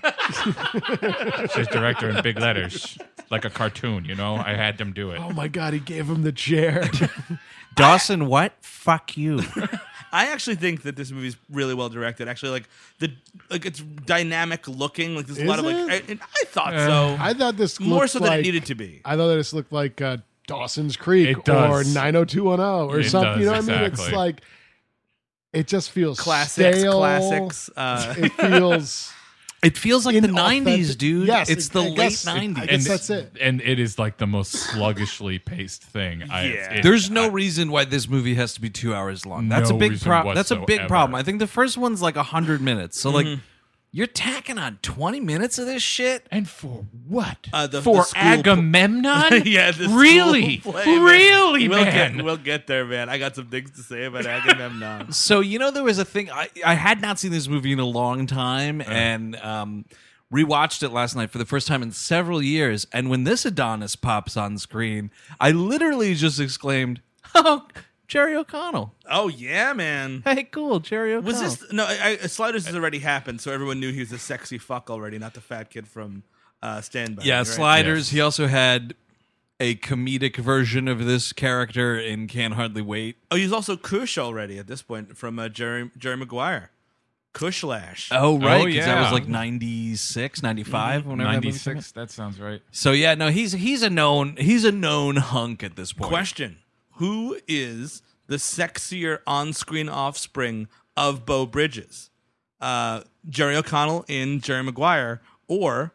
It says director in big letters, like a cartoon. You know, I had them do it. Oh my God, he gave him the chair. Dawson, what? Fuck you. I actually think that this movie's really well directed. Actually, like the like it's dynamic looking. Like there's a Is lot of like. it? I, and I thought so. I thought this more looked so than like, it needed to be. I thought this looked like uh, Dawson's Creek It does. or nine oh two one oh or It something. You know does, what I mean? It's exactly. like it just feels Classics, stale. classics. Uh, It feels. It feels like the inauthentic. nineties, dude. Yes, it's I the late guess- nineties. I guess that's it. And it is like the most sluggishly paced thing. I, Yeah. it- There's no I- reason why this movie has to be two hours long. That's No a big reason problem. That's a big whatsoever. problem. I think the first one's like a hundred minutes. So like, Mhm. you're tacking on twenty minutes of this shit. And for what? uh, the, For the school Agamemnon? yeah, the school Really? play, man. Really, we'll man? Get, we'll get there, man. I got some things to say about Agamemnon. So you know there was a thing I, I had not seen this movie in a long time and um, rewatched it last night for the first time in several years. And when this Adonis pops on screen, I literally just exclaimed, "Oh, Jerry O'Connell! Oh yeah, man. Hey, cool, Jerry O'Connell." Was this no? I, I, Sliders has already happened, so everyone knew he was a sexy fuck already, not the fat kid from uh, Stand By. Yeah, right? Sliders. Yes. He also had a comedic version of this character in Can't Hardly Wait. Oh, he's also Kush already at this point from uh, Jerry Jerry Maguire. Kushlash. Oh, right. Oh, 'cause yeah. that was like ninety-six, ninety-five, whenever that movie came out. ninety-six. That sounds right. So yeah, no, he's he's a known he's a known hunk at this point. Question: who is the sexier on-screen offspring of Beau Bridges? Uh, Jerry O'Connell in Jerry Maguire, or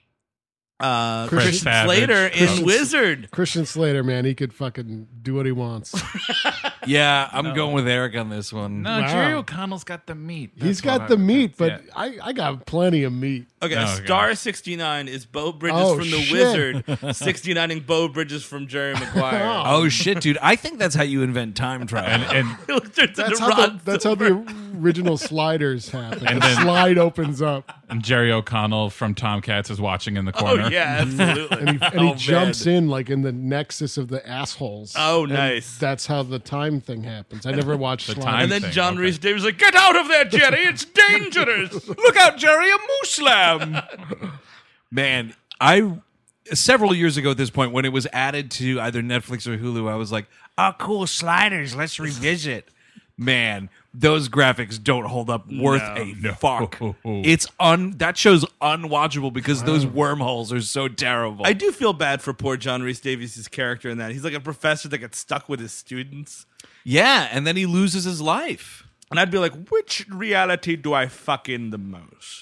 uh, Chris Christian Savage. Slater in Christian- Wizard? Christian Slater, man, he could fucking do what he wants. Yeah, I'm going with Eric on this one. No, Wow. Jerry O'Connell's got the meat. He's That's what got I- the meat, but yeah. I, I got plenty of meat. Okay, Oh, Star God. sixty-nine is Beau Bridges Oh, from The shit. Wizard, sixty-nining Beau Bridges from Jerry Maguire. Oh shit, dude! I think that's how you invent time travel. And, and That's how, the, that's how the original Sliders happen. And the then- slide opens up, and Jerry O'Connell from Tomcats is watching in the corner. Oh yeah, absolutely. and he, and he Oh, jumps man. in like in the nexus of the assholes. Oh, And nice. That's how the time thing happens. I never watched The Sliders. time And then thing, John okay. Rhys Davies like, "Get out of there, Jerry! It's dangerous." Look out, Jerry! A moose lamb. Man, I several years ago at this point when it was added to either Netflix or Hulu, I was like, Oh, cool, Sliders. Let's revisit. man, those graphics don't hold up worth No. a No. fuck. It's un that show's unwatchable because those wormholes are so terrible. I do feel bad for poor John Rhys Davies' character in that. He's like a professor that gets stuck with his students. yeah, and then he loses his life. And I'd be like, which reality do I fuck in the most?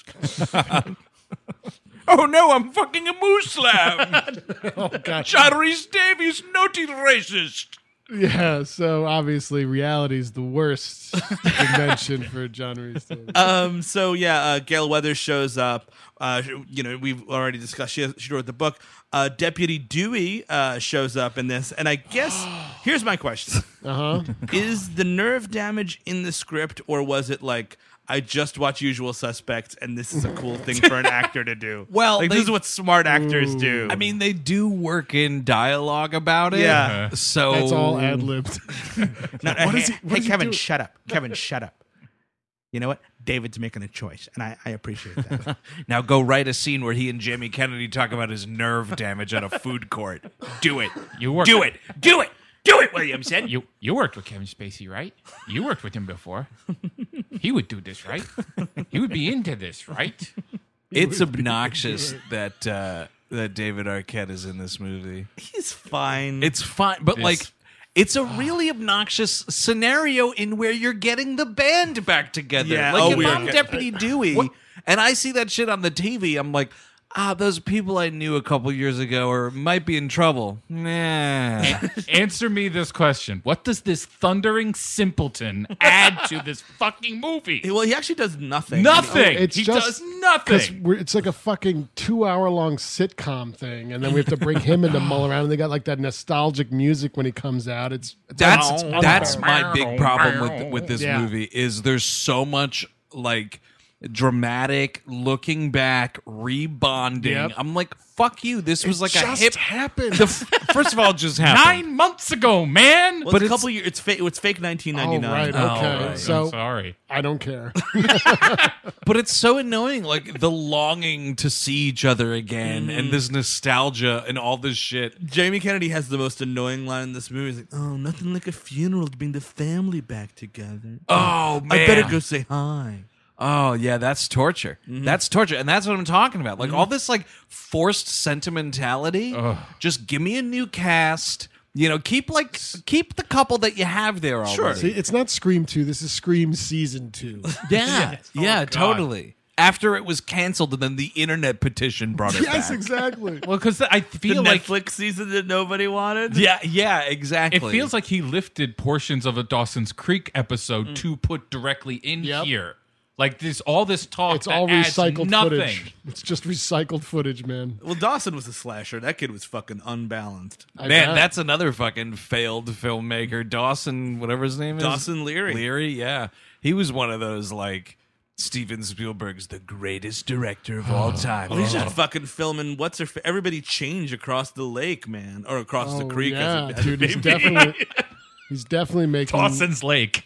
Oh no, I'm fucking a moose lamb. Oh, God. John Rhys Davies, naughty racist. Yeah, so obviously reality is the worst dimension for John Rhys Davies. um, so yeah, uh, Gail Weathers shows up. Uh, you know, we've already discussed. She, she wrote the book. Uh, Deputy Dewey uh, shows up in this, and I guess here's my question: Uh-huh. is the nerve damage in the script, or was it like I just watch Usual Suspects, and this is a cool thing for an actor to do? Well, like they- this is what smart actors do. I mean, they do work in dialogue about it. Yeah. So That's all ad-libbed. No, What hey, is he- what hey is he Kevin, doing? shut up. Kevin, shut up. You know what? David's making a choice, and I, I appreciate that. Now go write a scene where he and Jamie Kennedy talk about his nerve damage at a food court. Do it. You worked Do with- it. Do it. Do it, Williamson. You you worked with Kevin Spacey, right? You worked with him before. He would do this, right? He would be into this, right? It's obnoxious that uh, that David Arquette is in this movie. He's fine. It's fine, but This- like, it's a really obnoxious scenario in where you're getting the band back together. Yeah, like oh, if weird. I'm Deputy Dewey and I see that shit on the T V, I'm like, ah, those people I knew a couple years ago or might be in trouble. Nah. Answer me this question. What does this thundering simpleton add to this fucking movie? Well, he actually does nothing. Nothing. Oh, it's he just, does nothing. We're, it's like a fucking two-hour-long sitcom thing, and then we have to bring him in to mull around. And they got like that nostalgic music when he comes out. It's, it's That's it's that's unfair. my big problem with with this Yeah. movie is there's so much like dramatic looking back rebonding. Yep. I'm like, fuck you. This was It like a just hip. happened. The f- first of all, it just happened. Nine months ago, man. Well, But it's a it's- couple years. It's fake. It's fake nineteen Oh, ninety-nine. right. Okay. Oh, right. So I'm sorry. I don't care. But it's so annoying, like the longing to see each other again and this nostalgia and all this shit. Jamie Kennedy has the most annoying line in this movie. He's like, "Oh, nothing like a funeral to bring the family back together. Oh man, I better go say hi." Oh yeah, that's torture. That's torture, and that's what I'm talking about. Like all this like forced sentimentality. Just give me a new cast. You know, keep like keep the couple that you have there already. See, it's not Scream two. This is Scream Season two. Yeah, yeah, Oh, God. totally. After it was canceled, and then the internet petition brought it Yes, back. exactly. Well, because I The feel like Netflix season that nobody wanted. Yeah, yeah, it exactly. feels like he lifted portions of a Dawson's Creek episode to put directly in Yep. here. Like this, all this talk. It's that all adds recycled nothing. footage. It's just recycled footage, man. Well, Dawson was a slasher. That kid was fucking unbalanced. I Man, bet. that's another fucking failed filmmaker. Dawson, whatever his name is. Dawson Leary. Leary, yeah. He was one of those, like, Steven Spielberg's the greatest director of all time. Well, he's just fucking filming. What's her? Fa- Everybody change across the lake, man, or across the Oh, creek. yeah, as it, as dude. it He's may be. definitely he's definitely making Dawson's Lake.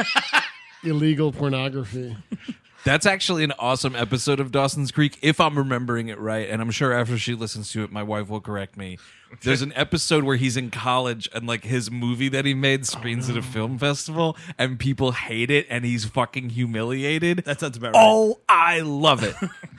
illegal pornography. That's actually an awesome episode of Dawson's Creek, if I'm remembering it right. And I'm sure after she listens to it, my wife will correct me. There's an episode where he's in college and like his movie that he made screens at a film festival and people hate it and he's fucking humiliated. That sounds about right. Oh, I love it.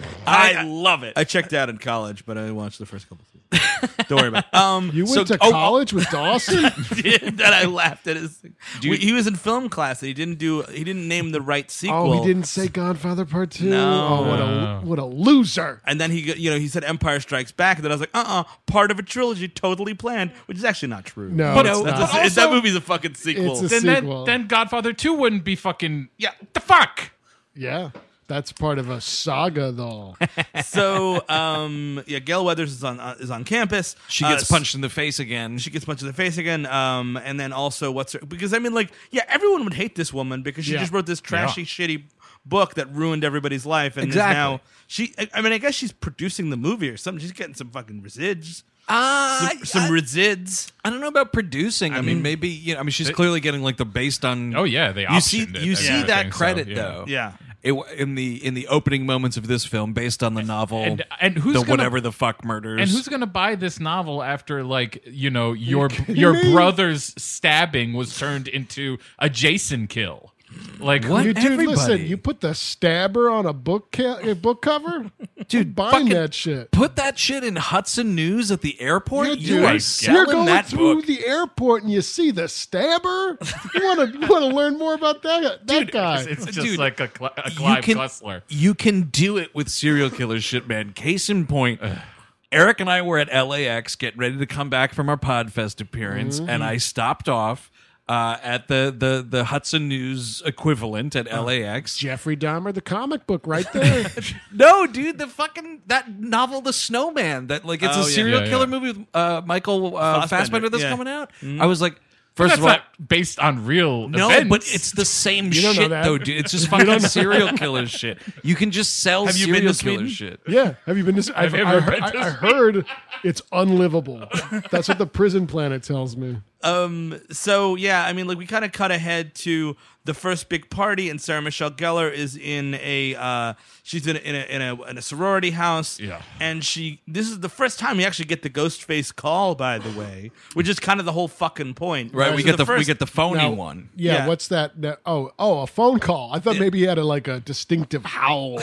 I, love it. I checked out in college, but I watched the first couple seasons. Don't worry about it. Um, You went So- to oh, college with Dawson? that I laughed at his thing. Dude. We- he was in film class and he didn't do. He didn't name the right sequel. Oh, he didn't say Godfather Part Two. No. Oh, what a what a loser! And then he, go- you know, he said Empire Strikes Back, and then I was like, uh, uh part of a trilogy, totally planned, which is actually not true. No, But it's it's- not. That's a- But also- that movie's a fucking sequel. It's a- Then, sequel. then, then Godfather two wouldn't be fucking. Yeah, what the fuck? Yeah, that's part of a saga, though. so, um, yeah, Gail Weathers is on uh, is on campus. She Uh, gets punched in the face again. She gets punched in the face again. Um, and then also, what's her? Because I mean, like, yeah, everyone would hate this woman because she Yeah. just wrote this trashy, shitty book that ruined everybody's life, and Exactly. is now she. I, I mean, I guess she's producing the movie or something. She's getting some fucking resids. Uh, Some, some resids. I don't know about producing. I, mean, maybe you know. I mean, she's clearly getting like the based on. Oh yeah, they you see, optioned it you and see everything, that so, credit yeah. though. Yeah. It, in the in the opening moments of this film, based on the novel, And and who's the gonna, whatever the fuck murders, And who's gonna buy this novel after like you know your kidding your me? brother's stabbing was turned into a Jason kill? Like What? You, dude, Everybody. listen. You put the stabber on a book ca- a book cover, dude. Buying fucking that shit. put that shit in Hudson News at the airport? Yeah, you dude. are You're selling going that through book. the airport and you see the stabber. You want to you want to learn more about that that Dude, guy? it's just Dude, like a, Cl- a you Clive can Cussler. you can do it with serial killer shit, man. Case in point, Eric and I were at L A X getting ready to come back from our Podfest appearance, and I stopped off uh, at the, the the Hudson News equivalent at L A X. Jeffrey Dahmer, the comic book, right there. No, dude, the fucking that novel, The Snowman, that like it's Oh, a yeah. serial Yeah, killer yeah. movie with uh, Michael uh, Fassbender, Fassbender that's yeah. coming out. I was like, first That's of all, not based on real no, events. but it's the same You don't know shit that. though, dude. It's just fucking serial killer shit. You can just sell Have you been serial to killer Sweden? shit. Yeah, have you been to? I've, you I, ever heard, been to I, I heard it's unlivable. That's what the Prison Planet tells me. Um. So yeah, I mean, like we kind of cut ahead to the first big party, and Sarah Michelle Gellar is in a. Uh, she's in a, in a in a in a sorority house. Yeah. And she. This is the first time we actually get the Ghostface call, by the way, which is kind of the whole fucking point. Right, we So get the, we first- get the phony Now- one. Yeah, Yeah. what's that? that- Oh, oh, a phone call. I thought maybe he had a like a distinctive howl.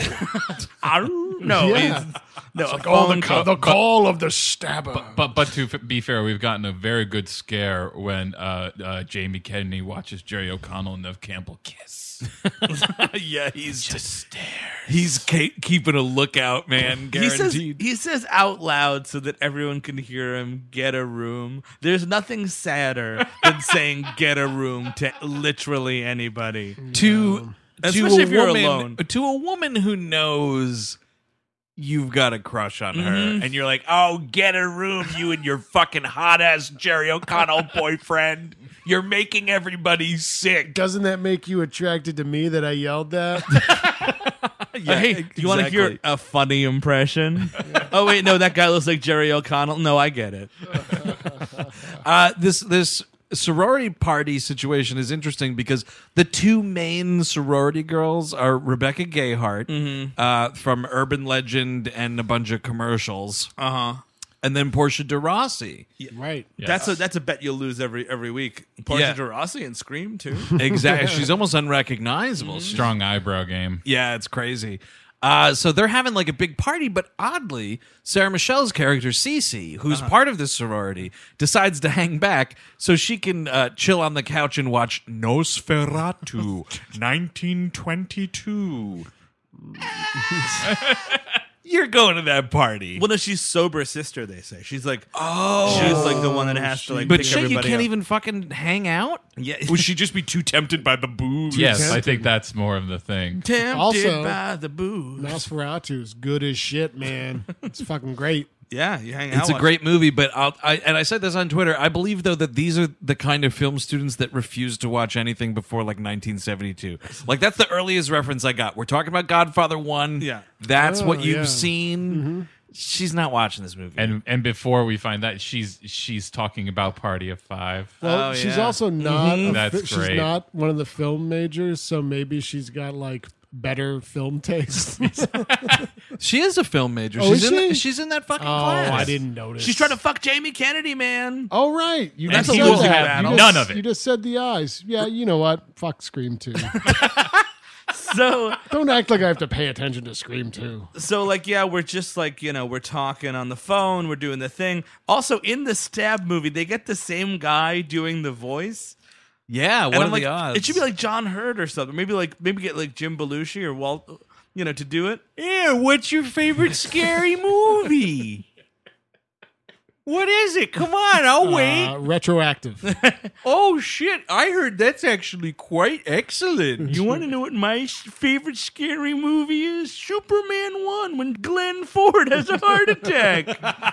Arr? No, Yeah. it's, no, a Oh, the, phone ca- call. the call of the stabber. But but to f- be fair, we've gotten a very good scare stare when uh, uh, Jamie Kennedy watches Jerry O'Connell and Nev Campbell kiss. Yeah, he's just stares. He's ke- keeping a lookout, man. He says, Guaranteed. he says out loud so that everyone can hear him, get a room. There's nothing sadder than saying get a room to literally anybody. to Especially to a if you're woman, alone. To a woman who knows you've got a crush on her, Mhm. and you're like, "Oh, get a room, you and your fucking hot ass Jerry O'Connell boyfriend. You're making everybody sick." Doesn't that make you attracted to me that I yelled that? Uh, hey, do you want to hear a funny impression? Oh wait, no, that guy looks like Jerry O'Connell. No, I get it. Uh, this this sorority party situation is interesting because the two main sorority girls are Rebecca Gayheart Mm-hmm. uh, from Urban Legend and a bunch of commercials, Uh huh. and then Portia de Rossi. Right. That's a that's a bet you'll lose every every week. Portia Yeah. de Rossi and Scream too. Exactly, she's almost unrecognizable. Strong eyebrow game. Yeah, it's crazy. Uh, so they're having like a big party, but oddly, Sarah Michelle's character Cece, who's Uh-huh. part of this sorority, decides to hang back so she can uh, chill on the couch and watch Nosferatu, nineteen twenty-two. You're going to that party. Well, no, she's sober sister. They say she's like, Oh. she's like the one that has to like. But pick shit, you everybody can't up. even fucking hang out? Yeah. Would she just be too tempted by the boobs? Yes, I think that's more of the thing. Tempted Also, by the booze. Nosferatu's good as shit, man. It's fucking great. Yeah, you hang out. It's a watch- great movie, but I'll, I and I said this on Twitter. I believe though that these are the kind of film students that refuse to watch anything before like nineteen seventy-two. Like that's the earliest reference I got. We're talking about Godfather One. Yeah. that's Oh, what you've yeah. seen. She's not watching this movie. And and before we find that, she's she's talking about Party of Five. Well, Oh, she's yeah. also not. Mhm. A, That's fi- she's great. not one of the film majors, so maybe she's got like better film taste. she is a film major. Oh, she's is in. The, she? she's in that fucking Oh, class. I didn't notice. She's trying to fuck Jamie Kennedy, man. Oh right, you And just he said will that. have You none just- of it. You just said the eyes. Yeah, you know what? Fuck Scream two. So, Don't act like I have to pay attention to Scream two. so like, yeah, we're just like, you know, we're talking on the phone, we're doing the thing. Also, in the Stab movie, they get the same guy doing the voice. Yeah, what And are I'm like, the odds? it should be like John Hurt or something. Maybe like, maybe get like Jim Belushi or Walt, you know, to do it. Yeah, what's your favorite scary movie? What is it? Come on, I'll wait. Uh, retroactive. Oh shit! I heard that's actually quite excellent. You want to know what my s- favorite scary movie is? Superman one, when Glenn Ford has a heart attack.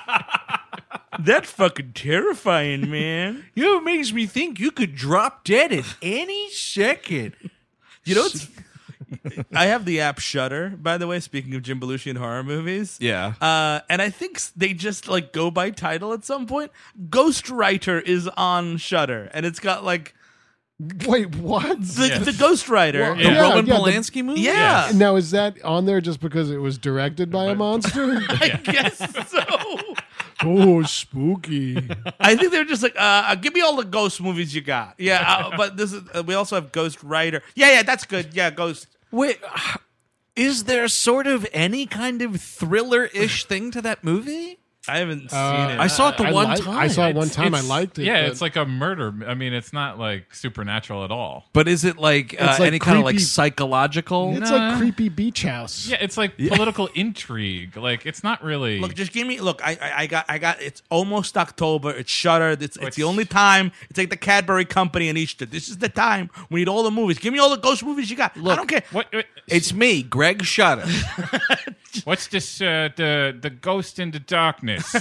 That's fucking terrifying, man. You know, it makes me think you could drop dead at any second. You know, it's, I have the app Shudder, by the way, speaking of Jim Belushi and horror movies. Yeah. Uh, and I think s- they just like go by title at some point. Ghostwriter is on Shudder, and it's got like Wait, what? the, Yeah. the Ghostwriter. Well, The Yeah, Roman yeah, the- Polanski movie? Yeah. Now is that on there just because it was directed by a monster? I guess so. Oh, spooky. I think they're just like, uh, give me all the ghost movies you got. Yeah, uh, but this is uh, we also have Ghost Rider. Yeah, yeah, that's good. Yeah, Ghost. Wait, is there sort of any kind of thriller-ish thing to that movie? I haven't seen Uh, it. I saw it the I one like- time. I saw it one It's- time. I it's- liked it. Yeah, but it's like a murder. I mean, it's not like supernatural at all. But is it like, uh, It's like any kind of like creepy- psychological? it's Nah. like creepy beach house. Yeah, it's like political intrigue. Like it's not really. Look, just give me. Look, I, I, I got, I got. It's almost October. It's Shuttered. It's, it's, It's- the only time. It's like the Cadbury Company and Easter. This is the time we need all the movies. Give me all the ghost movies you got. I don't care. what, what- It's me, Greg Shutter. what's this? Uh, the the ghost in the darkness.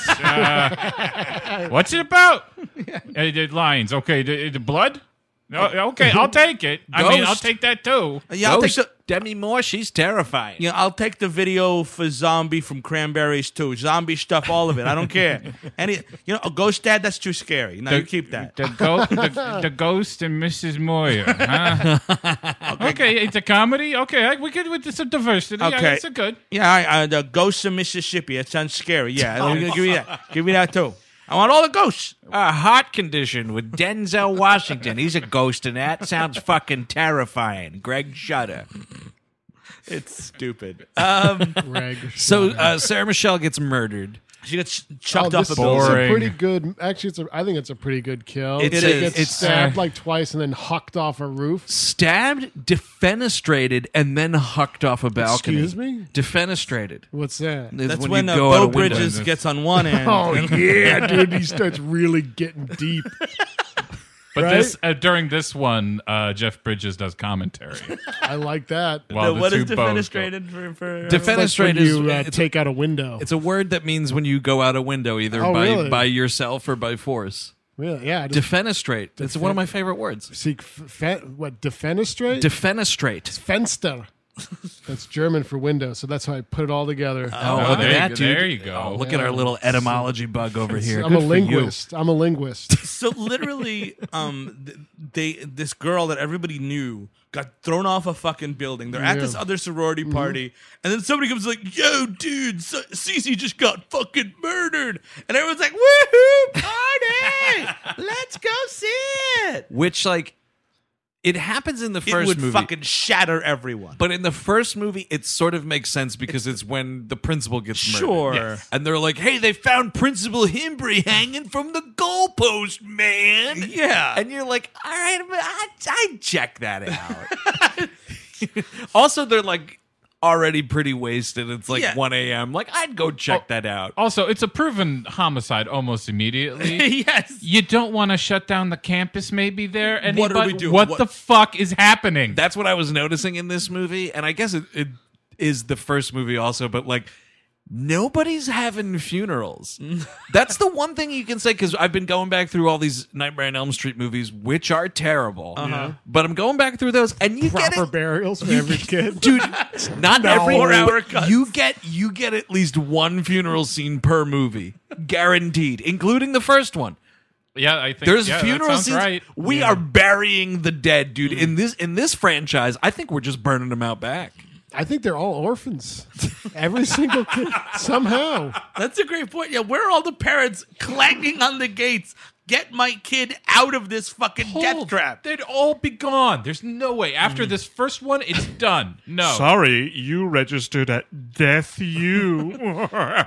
Uh, what's it about? Uh, the lions. Okay, the, the blood. Oh, okay, I'll take it. I mean, I'll Ghost. take that too. Yeah, I'll take the. Demi Moore, she's terrifying. Yeah, I'll take the video for Zombie from Cranberries too. Zombie stuff, all of it. I don't care. Any, you know, a Ghost Dad. That's too scary. No, you keep that. The, go- the, the ghost and Missus Moyer. Huh? okay, it's a comedy. Okay, I- we could with some diversity. Okay. Yeah, it's a good. Yeah, I, I, the Ghosts of Mississippi. It sounds scary. Yeah, I'm gonna give you that. Give me that too. I want all the ghosts. A heart condition with Denzel Washington. He's a ghost in that. Sounds fucking terrifying. Greg Shutter. It's stupid. Um, Greg. So uh, Sarah Michelle gets murdered. She gets chucked oh, off this a is building. a pretty good. Actually, it's a, I think it's a pretty good kill. It she is. gets It's, stabbed uh, like twice and then hucked off a roof. Stabbed, defenestrated, and then hucked off a balcony. Excuse me? Defenestrated. What's that? Is That's when, when, you uh, go out Beau a window. Bridges gets on one end. Oh yeah, dude, he starts really getting deep. But Right? this uh, during this one, uh, Jeff Bridges does commentary. I like that. While No, the what two is bows go. defenestrated for? for Defenestrate Like when is you uh, it's, take out a window. it's a word that means when you go out a window, either Oh, by really? by yourself or by force. Really? Yeah. I just- Defenestrate. It's one of my favorite words. Seek f- fe- what? Defenestrate. Defenestrate. Fenster. That's German for window, so that's how I put it all together. Oh, Oh, look there at you that, go. dude. There you go. Oh, look at our little etymology bug over here. I'm Good a for you. linguist. I'm a linguist. So literally, um, th- they this girl that everybody knew got thrown off a fucking building. They're at Yeah. this other sorority Mm-hmm. party, and then somebody comes like, "Yo, dude, so- Cece just got fucking murdered," and everyone's like, "Woohoo, party! Let's go see it." Which, like, it happens in the It first would movie. fucking shatter everyone. But in the first movie, it sort of makes sense because it's when the principal gets murdered. Sure. Yes. And they're like, hey, they found Principal Himbry hanging from the goalpost, man. Yeah. And you're like, all right, I, I'd check that out. Also, they're like already pretty wasted. It's like Yeah. one a.m. Like, I'd go check that out. Also, it's a proven homicide almost immediately. Yes. You don't want to shut down the campus maybe there? What are we Anybody- doing? What, What- the fuck is happening? That's what I was noticing in this movie. And I guess it, it is the first movie also, but like, nobody's having funerals. That's the one thing you can say, because I've been going back through all these Nightmare on Elm Street movies, which are terrible. Uh-huh. But I'm going back through those, and you Proper get it, burials for every kid. dude. Not No. every Four-hour but cuts. You get you get at least one funeral scene per movie, guaranteed, including the first one. yeah, I think There's yeah, that funeral sounds scenes. right. We Yeah. are burying the dead, dude. In this in this franchise, I think we're just burning them out back. I think they're all orphans. Every single kid. Somehow. That's a great point. Yeah, where are all the parents clanging on the gates? Get my kid out of this fucking death Hold. trap. They'd all be gone. There's no way. After this first one, it's done. No. Sorry, you registered at Death U.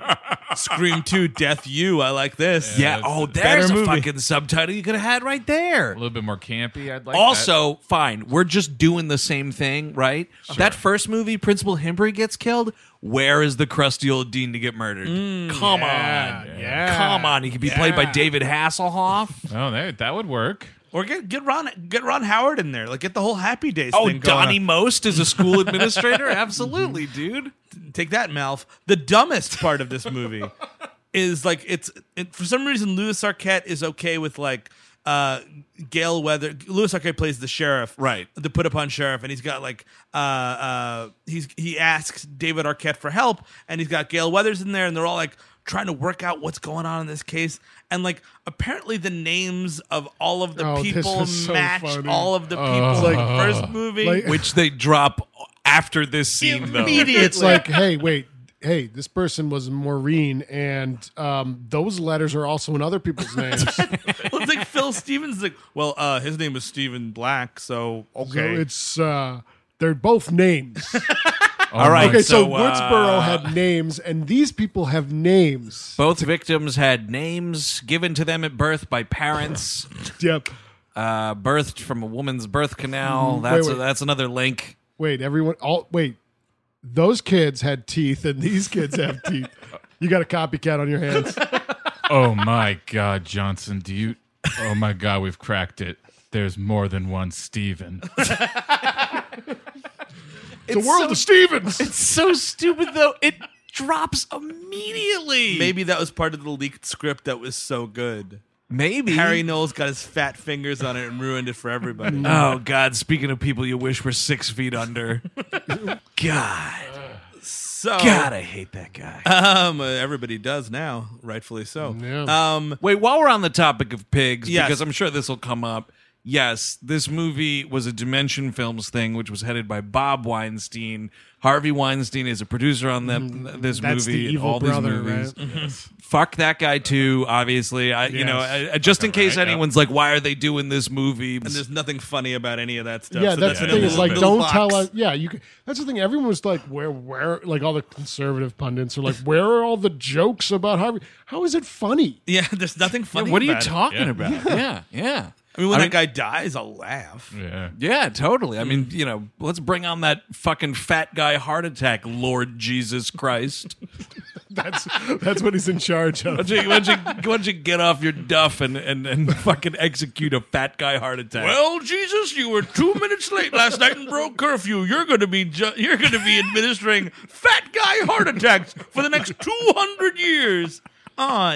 Scream two, Death You. I like this. Yeah. that's Oh, a there's better a movie. fucking subtitle you could have had right there. A little bit more campy. I'd like Also, fine. We're just doing the same thing, right? That first movie, Principal Himbry gets killed. Where is the crusty old dean to get murdered? Come yeah, on. yeah. Come on. He could be played by David Hasselhoff. that. Oh, that, that would work. Or get get Ron get Ron Howard in there. Like get the whole Happy Days Oh, thing going Donnie on. Most is a school administrator? Absolutely, dude. Take that, Malf. The dumbest part of this movie is like it's it, for some reason Louis Arquette is okay with like uh Gail Weather. Louis Arquette plays the sheriff, Right. The put upon sheriff, and he's got like uh uh he's he asks David Arquette for help, and he's got Gail Weathers in there, and they're all like trying to work out what's going on in this case. And like apparently the names of all of the Oh, this people was so match funny. all of the people Oh. in the first movie. Like- Which they drop after this scene, though. Immediately. It's like, hey, wait. Hey, this person was Maureen, and um, those letters are also in other people's names. So Well, it's like Phil Stevens. Like, well, uh, his name is Stephen Black, so okay. it's uh, they're both names. All right. Okay, so, so, Woodsboro uh, had names, and these people have names. Both victims had names given to them at birth by parents, Yep. uh, birthed from a woman's birth canal. Mm, That's wait, a, wait. that's another link. Wait, everyone. All wait. Those kids had teeth, and these kids have teeth. You got a copycat on your hands. Oh my God, Johnson, do you? Oh my God, we've cracked it. There's more than one Steven. The world of Stevens. It's so stupid, though. It drops immediately. Maybe that was part of the leaked script that was so good. Maybe. Harry Knowles got his fat fingers on it and ruined it for everybody. Oh, God. Speaking of people you wish were six feet under. God. So, God, I hate that guy. um, uh, everybody does now, rightfully so. Yeah. Um, Wait, while we're on the topic of pigs, Yes. because I'm sure this will come up, yes, this movie was a Dimension Films thing, which was headed by Bob Weinstein. Harvey Weinstein is a producer on them, this That's movie the and evil all brother, these movies. right? Yes. Fuck that guy too. Obviously, I you know Yes. I, just in case right, anyone's like, why are they doing this movie? And there's nothing funny about any of that stuff. Yeah, so that's the in a thing. Is little like, bit- don't box. tell us. Yeah, you. Can, that's the thing. Everyone was like, where, where? Like all the conservative pundits are like, where are all the jokes about Harvey? How is it funny? Yeah, there's nothing funny. what are you about it. talking Yeah. about? Yeah, yeah. I mean, when I that mean- guy dies, I'll laugh. Yeah. Yeah, totally. I mean, you know, let's bring on that fucking fat guy heart attack, Lord Jesus Christ. That's that's what he's in charge Why of. don't you, why don't you, why don't you get off your duff and, and, and fucking execute a fat guy heart attack? Well, Jesus, you were two minutes late last night and broke curfew. You're going to be ju- you're going to be administering fat guy heart attacks for the next two hundred years. Aw,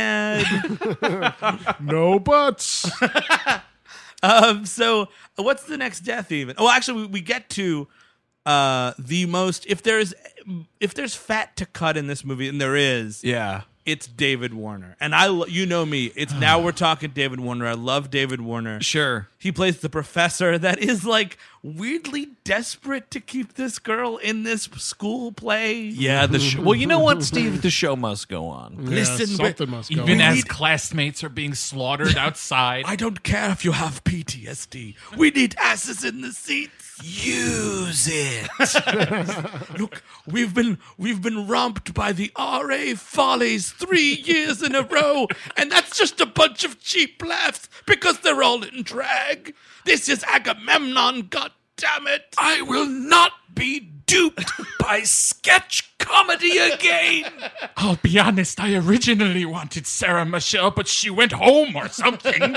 Dad. No buts. um. So, what's the next death? Even. Oh, actually, we, we get to uh the most. If there's if there's fat to cut in this movie, and there is, yeah. it's David Warner. And I, lo- you know me. It's now we're talking David Warner. I love David Warner. Sure. He plays the professor that is like weirdly desperate to keep this girl in this school play. Yeah, the sh- well, you know what, Steve? The show must go on. Yeah, Listen, something must go. Even on. as classmates are being slaughtered outside. I don't care if you have P T S D. We need asses in the seats. Use it. Look, we've been we've been romped by the R A Follies three years in a row, and that's just a bunch of cheap laughs because they're all in drag. This is Agamemnon, God damn it! I will not be duped by sketch comedy again. I'll be honest, I originally wanted Sarah Michelle, but she went home or something.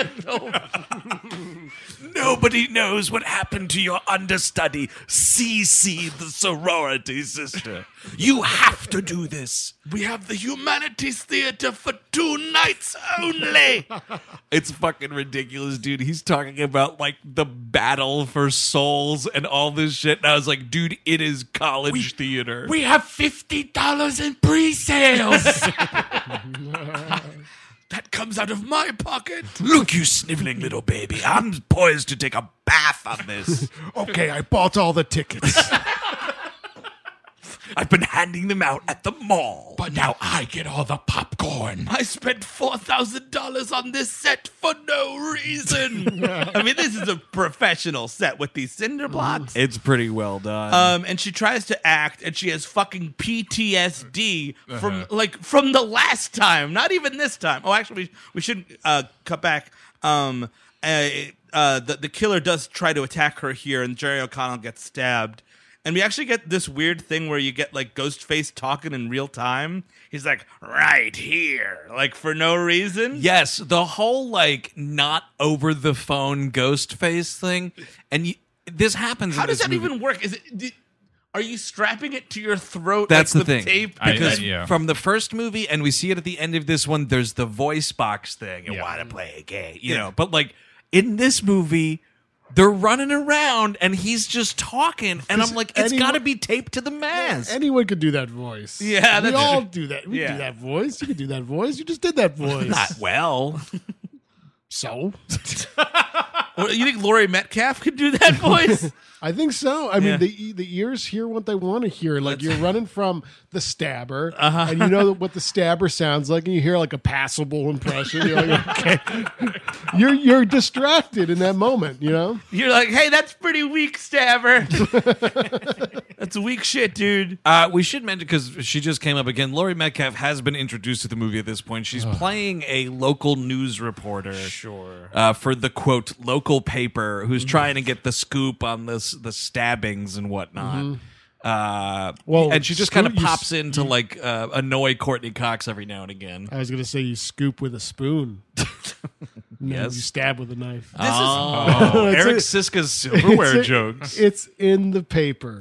Nobody knows what happened to your understudy, Cece, the sorority sister. You have to do this. We have the Humanities Theater for two nights only. It's fucking ridiculous, dude. He's talking about like the battle for souls and all this shit. And I was like, dude, it is college theater. We have fifty dollars in pre-sales. That comes out of my pocket. Look, you sniveling little baby. I'm poised to take a bath on this. Okay, I bought all the tickets. I've been handing them out at the mall. But now I get all the popcorn. I spent four thousand dollars on this set for no reason. I mean, this is a professional set with these cinder blocks. It's pretty well done. Um, and she tries to act, and she has fucking P T S D from like from the last time, not even this time. Oh, actually, we, we should uh, cut back. Um, uh, uh, the the killer does try to attack her here, and Jerry O'Connell gets stabbed. And we actually get this weird thing where you get like Ghostface talking in real time. He's like, right here, like for no reason. Yes, the whole like not over the phone ghost face thing, and you, this happens. How in does this that movie. even work? Is it? Do, are you strapping it to your throat? That's like, the with thing. Tape? I- Because I- yeah. from the first movie, and we see it at the end of this one, there's the voice box thing. You Yeah. want to play a game, you know? But like in this movie, they're running around and he's just talking, and I'm like, it's anyone- got to be taped to the mask. Anyone could do that voice. Yeah, we that's all true. do that. We Yeah. do that voice. You could do that voice. You just did that voice. Not well. So Well, you think Laurie Metcalf could do that voice? I think so. I mean, Yeah. the the ears hear what they want to hear. Like you're running from the stabber, Uh-huh. and you know what the stabber sounds like, and you hear like a passable impression. You're like, okay, you're you're distracted in that moment. You know. You're like, hey, that's pretty weak, Stabber. That's weak shit, dude. Uh, we should mention, because she just came up again, Laurie Metcalf has been introduced to the movie at this point. She's playing a local news reporter. Sure. Uh, for the, quote, local paper, who's trying to get the scoop on this, the stabbings and whatnot. Uh, Well, and she just kind of scoop- you pops s- in to, like, uh, annoy Courtney Cox every now and again. I was gonna say you scoop with a spoon. No, Yes. you stab with a knife. This Oh, It's Eric a- Siska's silverware It's a- jokes. It's in the paper.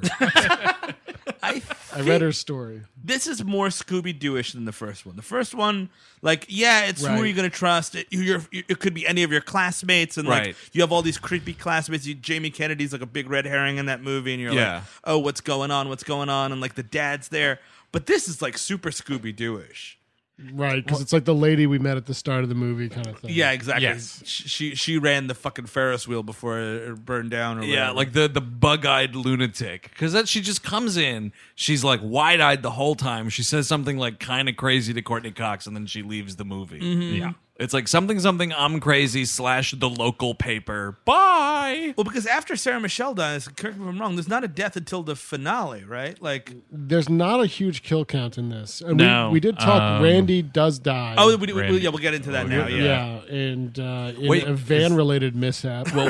I, I read her story. This is more Scooby-Doo-ish than the first one. The first one, like, yeah, it's who Right. are you going to trust? It, you, you're, it could be any of your classmates, and Right. like you have all these creepy classmates. You, Jamie Kennedy's like a big red herring in that movie, and you're Yeah. like, oh, what's going on? What's going on? And like the dad's there, but this is like super Scooby-Doo-ish. Right, because it's like the lady we met at the start of the movie kind of thing. Yeah, exactly. Yes. She she ran the fucking Ferris wheel before it burned down. Or Yeah, whatever. like the the bug-eyed lunatic. Because that she just comes in, she's like wide-eyed the whole time. She says something like kind of crazy to Courtney Cox, and then she leaves the movie. Mhm. Yeah. It's like something something I'm crazy slash the local paper. Bye. Well, because after Sarah Michelle dies, correct me if I'm wrong, there's not a death until the finale, right? Like, There's not a huge kill count in this. And No. we, we did talk. Um, Randy does die. oh, we, we, we, Randy. yeah, we'll get into that Oh, now. yeah. Yeah. yeah, and uh, in Wait, a van-related mishap. Well,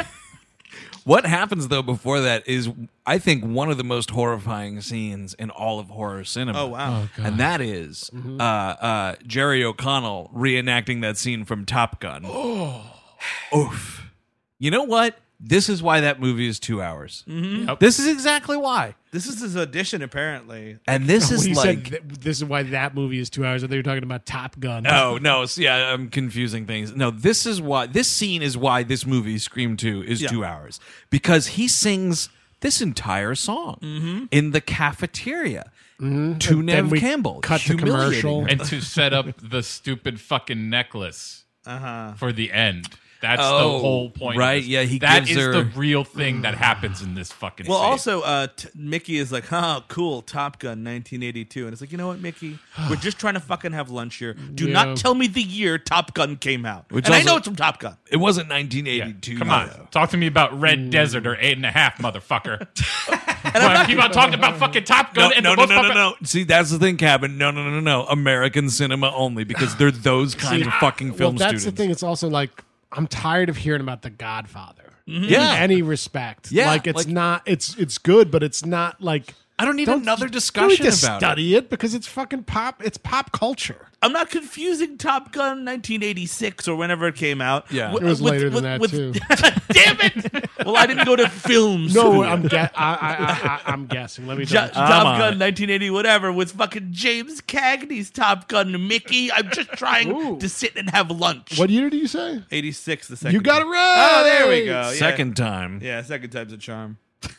what happens though before that is, I think, one of the most horrifying scenes in all of horror cinema. Oh wow. God. And that is Mm-hmm. uh, uh, Jerry O'Connell reenacting that scene from Top Gun. Oh, oof! You know what? This is why that movie is two hours. Mm-hmm. Yep. This is exactly why. This is his audition, apparently. And this When is he like. said th- this is why that movie is two hours. I thought you were talking about Top Gun. Oh no! So yeah, I'm confusing things. No, this is why this scene is why this movie Scream Two is Yeah. two hours because he sings this entire song Mm-hmm. in the cafeteria to And then Nev we Campbell. cut to humiliating commercial. her. And to set up the stupid fucking necklace Uh huh. for the end. That's Oh, the whole point. of right, this. yeah, he That gives is her- the real thing that happens in this fucking. Well, scene. also, uh, t- Mickey is like, "Oh, cool, Top Gun, nineteen eighty-two," and it's like, you know what, Mickey, we're just trying to fucking have lunch here. Do Yeah. not tell me the year Top Gun came out, Which and I also- know it's from Top Gun. It wasn't nineteen Yeah, eighty-two. come on, though. talk to me about Red Desert or Eight and a Half, motherfucker. And I'm keep on talking about fucking Top No, Gun. and no, the no, most no, no, fucking- no. See, that's the thing, Cabin. No, no, no, no, no. American cinema only because they're those kind of fucking film well, that's students. the thing. It's also like I'm tired of hearing about The Godfather. Yeah. In any respect. Yeah, Like it's like- not. It's it's good, but it's not like. I don't need Don't- another you don't discussion need to about study it. because it's fucking pop. It's pop culture. I'm not confusing Top Gun nineteen eighty-six or whenever it came out. Yeah. It was later than that, too. Damn it! Well, I didn't go to film No, school. I'm ge- I, I, I, I, I'm guessing. Let me. Jo- double check. Top on Gun it. nineteen eighty whatever with fucking James Cagney's Top Gun Mickey. I'm just trying Ooh. to sit and have lunch. What year did you say? eighty-six the second You got it time. right. Oh, there we go. Yeah. Second time. Yeah, second time's a charm.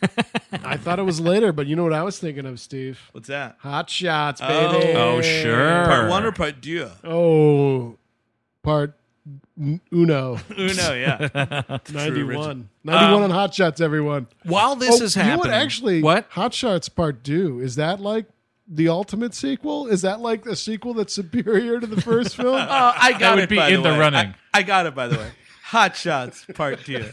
I thought it was later, but you know what I was thinking of, Steve? What's that? Hot Shots, baby. Oh, sure. Part one or part two? Oh, part n- uno. Uno, yeah. ninety-one. ninety-one on Hot Shots, everyone. While this Oh, is you know happening, what? Actually, what? Hot Shots Part Two is that like the ultimate sequel? Is that like a sequel that's superior to the first film? Oh, I got That would it. be by in the, the way. running. I, I got it, by the way. Hot Shots Part Two.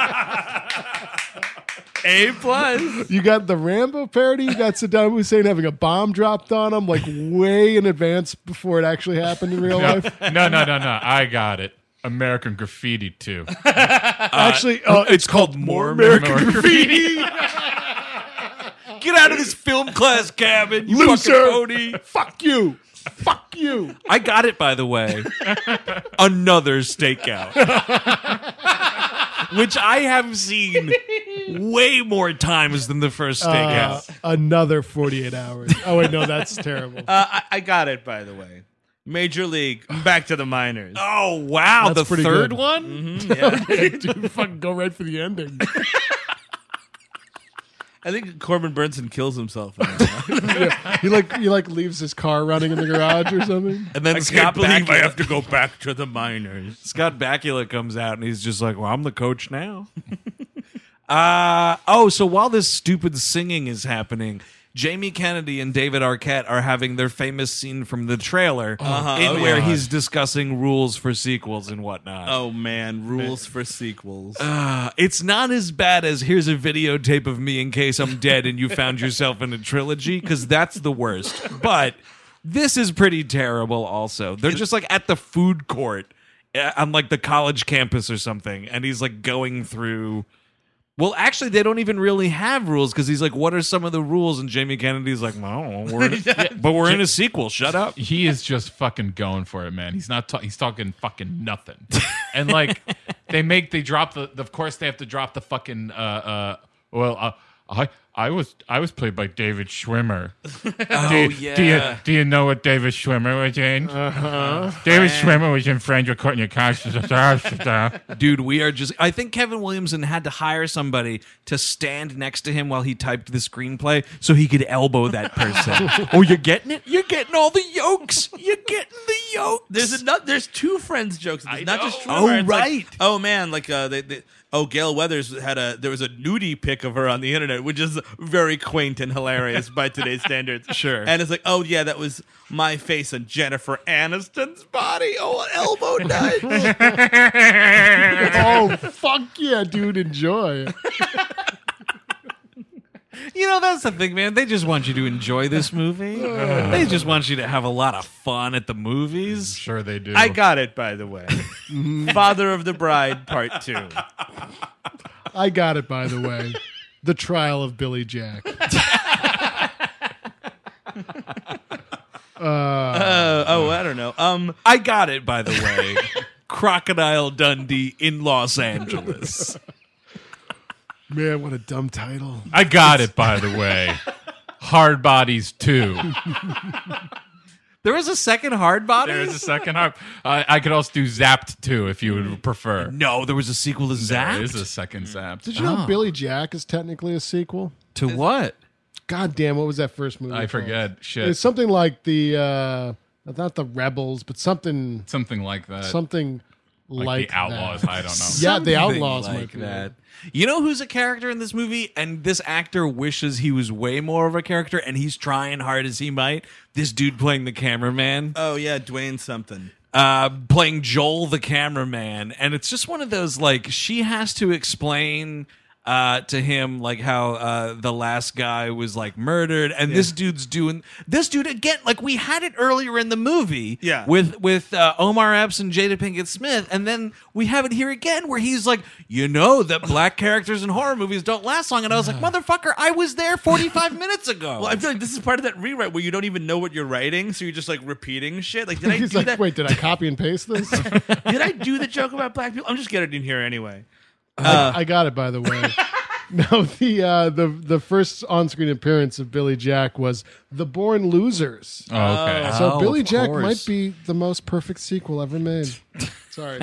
A plus. You got the Rambo parody. You got Saddam Hussein having a bomb dropped on him, like way in advance before it actually happened in real No, life. no, no, no, no. I got it. American Graffiti two. Actually, uh, it's called More American More Graffiti. Get out of this film class, Cabin. You Loser. fucking phony. Fuck you. Fuck you. I got it, by the way. Another stakeout. Which I have seen way more times than the first Uh, stakeout. another forty-eight hours. Oh, wait, no, that's terrible. Uh, I, I got it, by the way. Major League. Back to the minors. Oh, wow. That's the pretty third good. one? Mhm, yeah. Okay, dude, fucking go right for the ending. I think Corbin Burnson kills himself. In that. Yeah, he like he like leaves his car running in the garage or something. And then I Scott can't believe Bakula, I have to go back to the minors. Scott Bakula comes out and he's just like, well, I'm the coach now. uh, oh, so while this stupid singing is happening, Jamie Kennedy and David Arquette are having their famous scene from the trailer Uh-huh. in Oh, where yeah. he's discussing rules for sequels and whatnot. Oh, man. Rules for sequels. Uh, it's not as bad as here's a videotape of me in case I'm dead and you found yourself in a trilogy, because that's the worst. But this is pretty terrible also. They're just like at the food court uh, on like the college campus or something, and he's like going through... Well, actually, they don't even really have rules because he's like, what are some of the rules? And Jamie Kennedy's like, well, I don't know. We're in a, but we're in a sequel. Shut up. He is just fucking going for it, man. He's not. Ta- he's talking fucking nothing. And like, they make they drop the. Of course, they have to drop the fucking. Uh, uh, well, uh, I I was I was played by David Schwimmer. Oh, do you, yeah. Do you, do you know what David Schwimmer was in? Uh-huh. David Schwimmer was in Friends with Courtney Cox. Dude, we are just... I think Kevin Williamson had to hire somebody to stand next to him while he typed the screenplay so he could elbow that person. Oh, you're getting it? You're getting all the yolks. You're getting the yolks. There's a, there's two Friends jokes. It's not just Schwimmer. Oh, It's like, right. oh man, like uh, they, they, oh Gail Weathers had a there was a nudie pic of her on the internet, which is very quaint and hilarious by today's standards. Sure. And it's like, oh yeah, that was my face on Jennifer Aniston's body. Oh, an elbow nudge. Oh, fuck yeah, dude, enjoy. You know, that's the thing, man. They just want you to enjoy this movie. They just want you to have a lot of fun at the movies. Sure they do. I got it, by the way. Father of the Bride, Part Two. I got it, by the way. The Trial of Billy Jack. uh, Uh, oh, I don't know. Um, I got it, by the way. Crocodile Dundee in Los Angeles. Man, what a dumb title. I got it, by the way. Hard Bodies two. There was a second Hard Bodies? There is a second Hard. Uh, I could also do Zapped two if you would prefer. No, there was a sequel to Zapped? There is a second Zapped. Did you know Billy Jack is technically a sequel? To what? God damn, what was that first movie I called? forget. Shit. It's something like the, uh, not the Rebels, but something, Something like that. something like, like, the Outlaws. that. I don't know. Yeah, the Something Outlaws like might be that. You know who's a character in this movie, and this actor wishes he was way more of a character, and he's trying hard as he might? This dude playing the cameraman. oh yeah, Dwayne something. Uh, playing Joel the cameraman, and it's just one of those, like, she has to explain uh, to him, like, how uh, the last guy was, like, murdered, and this dude's doing this dude again. Like, we had it earlier in the movie, Yeah. with with uh, Omar Epps and Jada Pinkett Smith, and then we have it here again, where he's like, you know that black characters in horror movies don't last long, and I was like, motherfucker, I was there forty-five minutes ago. Well, I feel like this is part of that rewrite where you don't even know what you're writing, so you're just like repeating shit. Like, did I He's do like, that? wait, did I copy and paste this? Did I do the joke about black people? I'm just getting in here anyway. I, I got it, by the way. No, the uh, the the first on-screen appearance of Billy Jack was The Born Losers. Oh, okay. So Oh, Billy of Jack course. might be the most perfect sequel ever made. Sorry.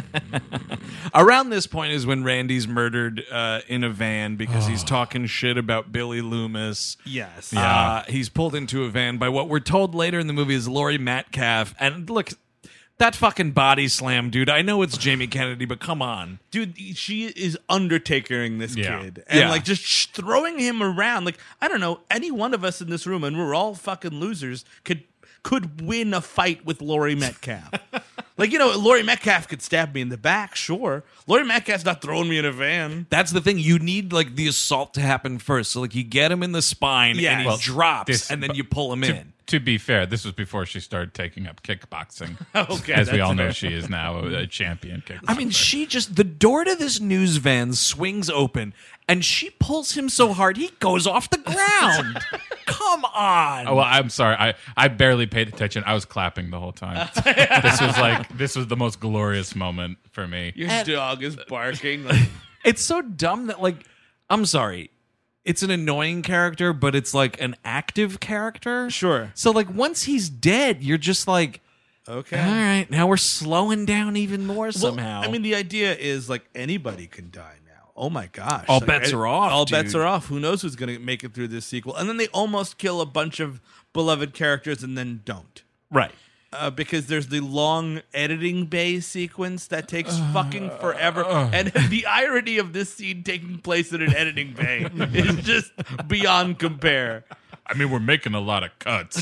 Around this point is when Randy's murdered uh, in a van because he's talking shit about Billy Loomis. Yes. Uh, he's pulled into a van by what we're told later in the movie is Laurie Metcalf. And look, that fucking body slam, dude. I know it's Jamie Kennedy, but come on. Dude, she is Undertakering this Yeah. kid. And Yeah. like just sh- throwing him around. Like, I don't know, any one of us in this room, and we're all fucking losers, could could win a fight with Laurie Metcalf. Like, you know, Laurie Metcalf could stab me in the back, sure. Laurie Metcalf's not throwing me in a van. That's the thing. You need like the assault to happen first. So like you get him in the spine Yes. and he Well, drops this- and then you pull him To, in. to be fair, this was before she started taking up kickboxing. Okay, As we that's all know, fair. she is now a, a champion kickboxer. I mean, she just, the door to this news van swings open and she pulls him so hard he goes off the ground. Come on. Oh, well, I'm sorry. I, I barely paid attention. I was clapping the whole time. This was like this was the most glorious moment for me. Your And- dog is barking. Like, It's so dumb that, like, I'm sorry. It's an annoying character, but it's like an active character. Sure. So, like, once he's dead, you're just like, okay. all right, now we're slowing down even more Well, somehow. I mean, the idea is like anybody can die now. Oh my gosh! All Like, bets I- are off, All dude. bets are off. Who knows who's going to make it through this sequel? And then they almost kill a bunch of beloved characters, and then don't. right. Uh, because there's the long editing bay sequence that takes fucking forever, and the irony of this scene taking place in an editing bay is just beyond compare. I mean, we're making a lot of cuts.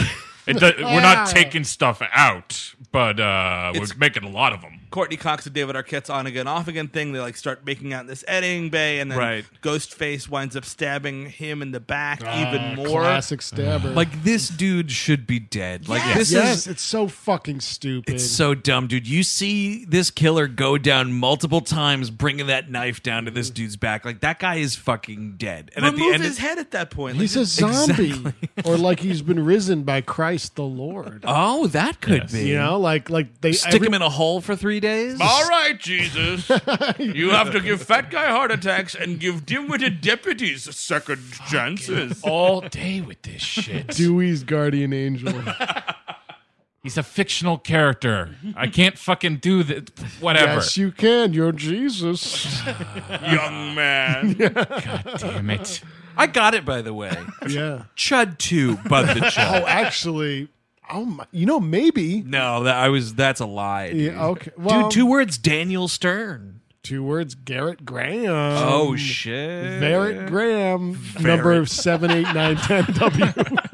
It does, we're not taking stuff out, but uh, we're It's- making a lot of them. Courtney Cox and David Arquette's on again, off again thing. They like start making out in this editing bay, and then Right. Ghostface winds up stabbing him in the back even more. Classic stabber. Like, this dude should be dead. Like, Yes. this yes, is. it's so fucking stupid. It's so dumb, dude. You see this killer go down multiple times, bringing that knife down to this dude's back. Like, that guy is fucking dead. And Remove at the end, his of, head at that point. He's Like, a zombie, Exactly. or like he's been risen by Christ the Lord. oh, that could Yes. be. You know, like like they Stick every- him in a hole for three three days. All right, Jesus. You have to give fat guy heart attacks and give dim-witted deputies second chances. All day with this shit. Dewey's guardian angel. He's a fictional character. I can't fucking do that. Whatever. Yes, you can. You're Jesus. Young man. God damn it. I got it, by the way. Yeah. Chud two, Bud the Chud. Oh, actually, oh my, you know, maybe. No, that I was. That's a lie. Dude. Yeah, okay. Well, dude, two words. Daniel Stern. Two words. Garrett Graham. Oh shit. Garrett Graham. Verrett. Number seven, eight, nine, ten. W.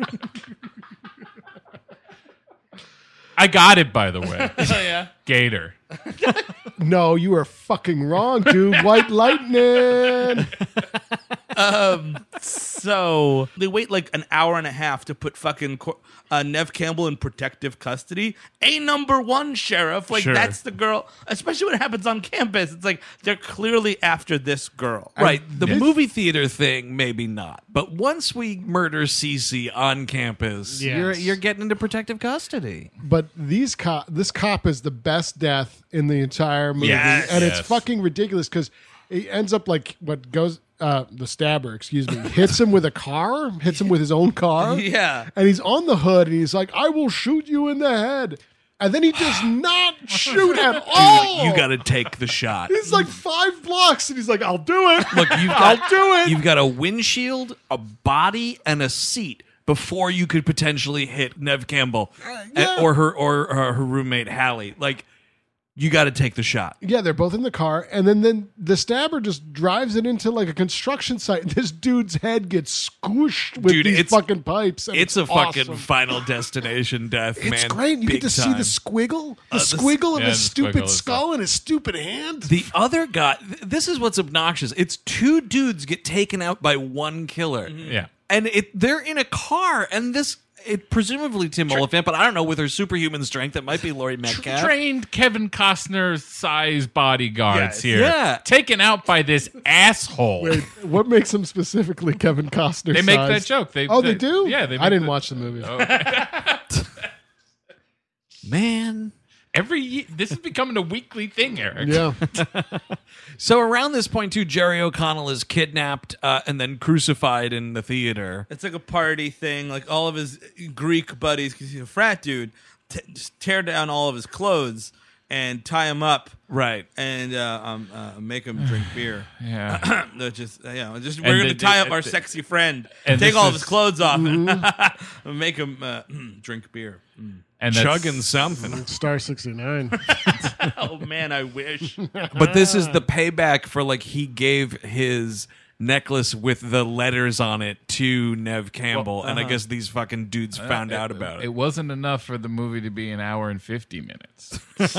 I got it, by the way. Oh, yeah. Gator. No, you are fucking wrong, dude. White lightning. Um, so they wait like an hour and a half to put fucking Cor- uh, Nev Campbell in protective custody. A number one sheriff, like Sure. that's the girl. Especially when it happens on campus, it's like they're clearly after this girl. Right. The movie theater thing, maybe not. But once we murder Cece on campus, Yes. you're you're getting into protective custody. But these cop, this cop is the best death in the entire movie, Yes. and Yes. it's fucking ridiculous because it ends up like what goes. Uh, the stabber, excuse me, hits him with a car, hits him with his own car. Yeah. And he's on the hood and he's like, I will shoot you in the head. And then he does not shoot at all. You got to take the shot. He's like five blocks and he's like, I'll do it. Look, you've I'll got, do it. You've got a windshield, a body, and a seat before you could potentially hit Nev Campbell yeah. or her or, or her roommate Hallie. Like, you got to take the shot. Yeah, they're both in the car, and then, then the stabber just drives it into like a construction site. And this dude's head gets squished with Dude, these it's- fucking pipes. and It's a awesome. fucking Final Destination death, man. It's great. You Big get to time. see the squiggle, the Uh, the- squiggle of yeah, his the stupid squiggle is skull and his stupid hand. The other guy, th- this is what's obnoxious. It's two dudes get taken out by one killer. Yeah. And it they're in a car, and this, it presumably Tim Oliphant, but I don't know, with her superhuman strength, it might be Laurie Metcalf. Trained Kevin Costner size bodyguards Yes. here. Yeah. Taken out by this asshole. Wait, what makes him specifically Kevin Costner? They make size? that joke. They, oh, they, do. Yeah, they I make didn't the- watch the movie. Man. Every ye- this is becoming a weekly thing, Eric. Yeah, So around this point, too, Jerry O'Connell is kidnapped uh, and then crucified in the theater. It's like a party thing. Like all of his Greek buddies, because he's a frat dude, t- just tear down all of his clothes and tie him up. Right. And uh, um, uh, make him drink beer. Yeah. They're just, you know, just And we're going the- to tie the- up our the- sexy friend, and take this all of is- his clothes off, and make him uh, drink beer. Mm. And that's- Chugging something. Star sixty-nine. Oh man, I wish. But this is the payback for, like, he gave his necklace with the letters on it to Nev Campbell, Well, and I uh-huh. guess these fucking dudes found Uh, out about it. It wasn't enough for the movie to be an hour and fifty minutes.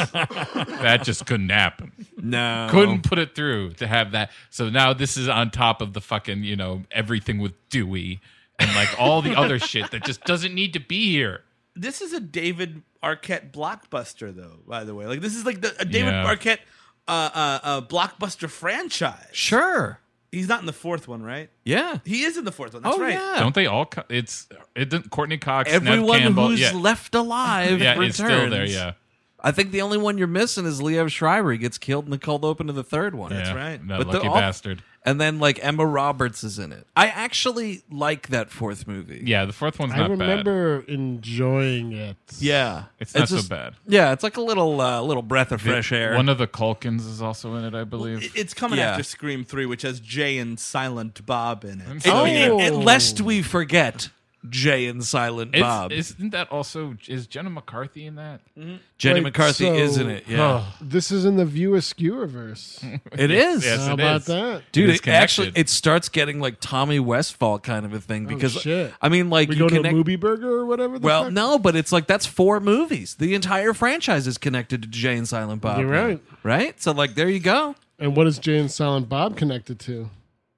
That just couldn't happen. No. Couldn't put it through to have that. So now this is on top of the fucking, you know, everything with Dewey and like all the other shit that just doesn't need to be here. This is a David Arquette blockbuster, though. By the way, like this is like the, a David Yeah. Arquette uh, uh, uh, blockbuster franchise. Sure. He's not in the fourth one, right? Yeah. He is in the fourth one. That's Oh, right. yeah. Don't they all? Co- it's it didn't Courtney Cox, Nev Everyone Campbell. who's yeah. left alive yeah, returns. it's still there. Yeah, I think the only one you're missing is Liev Schreiber. He gets killed in the cold open of the third one. yeah. right. That But the lucky all- bastard. And then, like, Emma Roberts is in it. I actually like that fourth movie. Yeah, the fourth one's I not bad. remember enjoying it. Yeah. It's not just- so bad. Yeah, it's like a little uh, little breath of fresh air. One of the Culkins is also in it, I believe. It- It's coming Yeah. after Scream three, which has Jay and Silent Bob in it. And It- so, Oh. it- it- lest we forget Jay and Silent It's- Bob. Isn't that also is Jenna McCarthy in that? Jenny Wait, McCarthy so- is in it. Yeah, This is in the View Askew-verse. it is. Yes, How it about is. that? Dude, It is it actually connected. it starts getting like Tommy Westfall kind of a thing because Oh, shit. I mean, like We you go to a connect. movie burger or whatever. The Well, fuck? no, but it's like that's four movies. The entire franchise is connected to Jay and Silent Bob. You're now. right. Right? So like there you go. And what is Jay and Silent Bob connected to?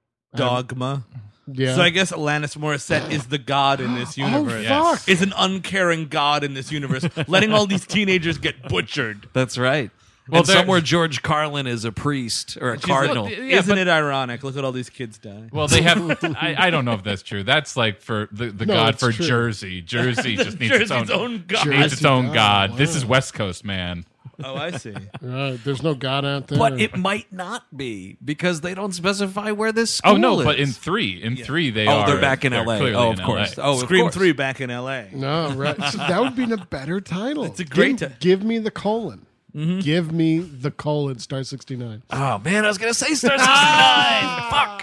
Dogma. Yeah. So I guess Alanis Morissette is the god in this universe. Oh, fuck. Is an uncaring god in this universe, letting all these teenagers get butchered. That's right. Well, and there- somewhere George Carlin is a priest or a She's cardinal. like, Yeah, Isn't but- it ironic? Look at all these kids die. Well, they have. I, I don't know if that's true. That's like for the, the No, god it's for true. Jersey. Jersey just needs Jersey's its own, own god. needs its own Jersey god. god, This wow. is West Coast, man. Oh, I see. Right, there's no God out there. But it might not be because they don't specify where this school Oh no, is. but in three, in three they oh, are. they're back in L A. clearly Oh, in of course. L A. Oh, of Scream course. three back in L A. No, right. So that would be a better title. It's a great Give, ti- give me the colon. Mm-hmm. Give me the colon. Star sixty-nine. Oh man, I was gonna say Star sixty-nine. Fuck.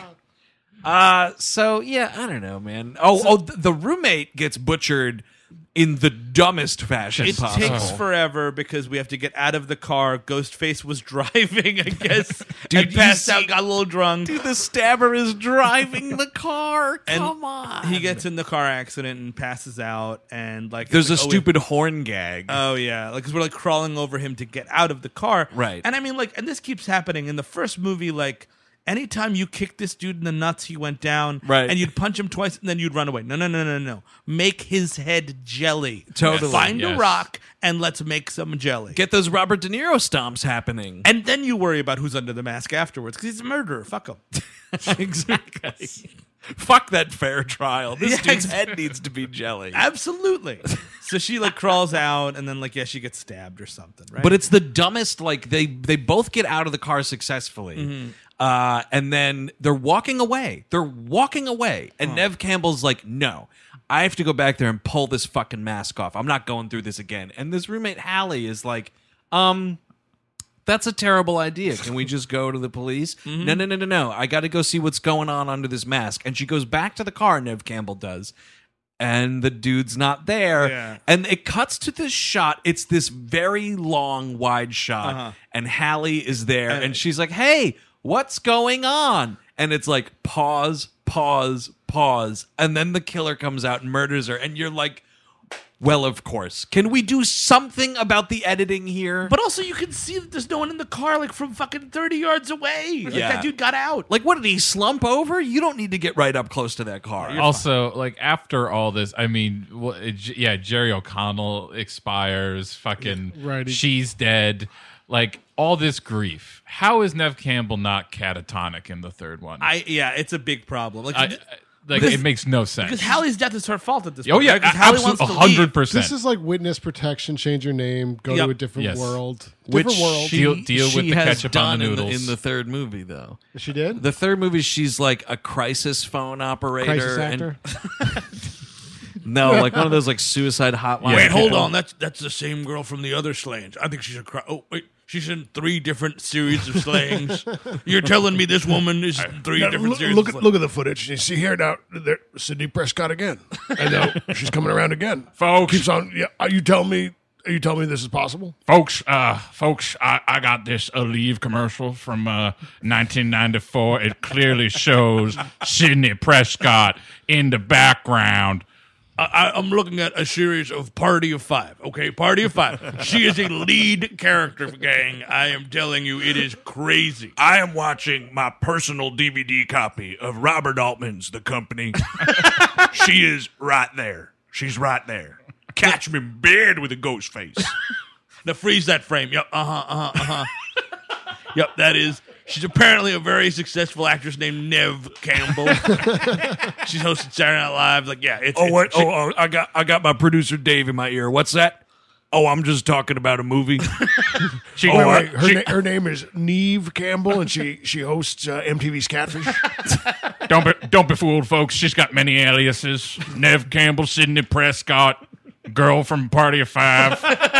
Uh, so yeah, I don't know, man. Oh, oh, th- the roommate gets butchered in the dumbest fashion It possible. takes forever because we have to get out of the car. Ghostface was driving, I guess, Dude, and you passed see- out, got a little drunk. Dude, the stabber is driving the car. And Come on. He gets in the car accident and passes out, and like There's a it's like, oh, stupid horn gag. Oh yeah, like because we're like crawling over him to get out of the car, Right. And I mean, like, and this keeps happening in the first movie. Like, anytime you kick this dude in the nuts, he went down, Right. And you'd punch him twice, and then you'd run away. No, no, no, no, no. Make his head jelly. Totally. Find a Yes. rock and let's make some jelly. Get those Robert De Niro stomps happening. and then you worry about who's under the mask afterwards because he's a murderer. Fuck him. Exactly. Fuck that fair trial. This Yeah, dude's exactly. head needs to be jelly. Absolutely. So she like crawls out, and then like yeah, she gets stabbed or something, right? But it's the dumbest. Like they they both get out of the car successfully, Mm-hmm. uh, and then they're walking away. They're walking away, and Nev Campbell's like, "No, I have to go back there and pull this fucking mask off. I'm not going through this again." And this roommate Hallie is like, "Um." That's a terrible idea. Can we just go to the police? Mm-hmm. No, no, no, no, no. I got to go see what's going on under this mask. And she goes back to the car, Nev Campbell does. And the dude's not there. Yeah. And it cuts to this shot. It's this very long, wide shot. Uh-huh. And Hallie is there. And- And she's like, hey, what's going on? And it's like, pause, pause, pause. And then the killer comes out and murders her. And you're like, well, of course. Can we do something about the editing here? But also, you can see that there's no one in the car, like from fucking thirty yards away. Like Yeah. that dude got out. Like, what did he slump over? You don't need to get right up close to that car. Also, like after all this, I mean, well, it, yeah, Jerry O'Connell expires. Fucking, Yeah, right. she's dead. Like all this grief. How is Nev Campbell not catatonic in the third one? I yeah, it's a big problem. Like, I- th- like because- it makes no sense. because Hallie's death is her fault at this Oh point. yeah, right? 'Cause Hallie wants absolutely, to hundred leave. percent. This is like witness protection. Change your name. Go Yep. to a different Yes. world. Which Different world. she, Deal- deal she with the has ketchup on done the in the, noodles. in the third movie, though. She did. The third movie, she's like a crisis phone operator. Crisis and- actor. no, like one of those like suicide hotline. Wait, hold people. on. That's that's the same girl from the other slayings. I think she's a cry. Oh wait, she's in three different series of slayings. You're telling me this woman is in three Now, different look, series? look of at look at the footage. You see here now, there, Sidney Prescott again. I know she's coming around again. Folks. Keeps on. Yeah, are you telling me? Are you telling me this is possible? Folks, uh, folks, I, I got this Aleve commercial from uh, nineteen ninety-four. It clearly shows Sidney Prescott in the background. I, I'm looking at a series of Party of Five. Okay, Party of Five. She is a lead character, gang. I am telling you, it is crazy. I am watching my personal D V D copy of Robert Altman's The Company. She is right there. She's right there. Catch me in bed with a ghost face. Now freeze that frame. Yep. Uh huh. Uh huh. Uh huh. Yep. That is. She's apparently a very successful actress named Nev Campbell. She's hosted Saturday Night Live. Like, yeah. It's, Oh, it's- what? she- Oh, oh, I got, I got my producer Dave in my ear. What's that? Oh, I'm just talking about a movie. she, Oh, wait, oh, wait. I- Her, she- na- her name is Neve Campbell, and she she hosts uh, M T V's Catfish. don't be, don't be fooled, folks. She's got many aliases: Nev Campbell, Sidney Prescott, girl from Party of Five.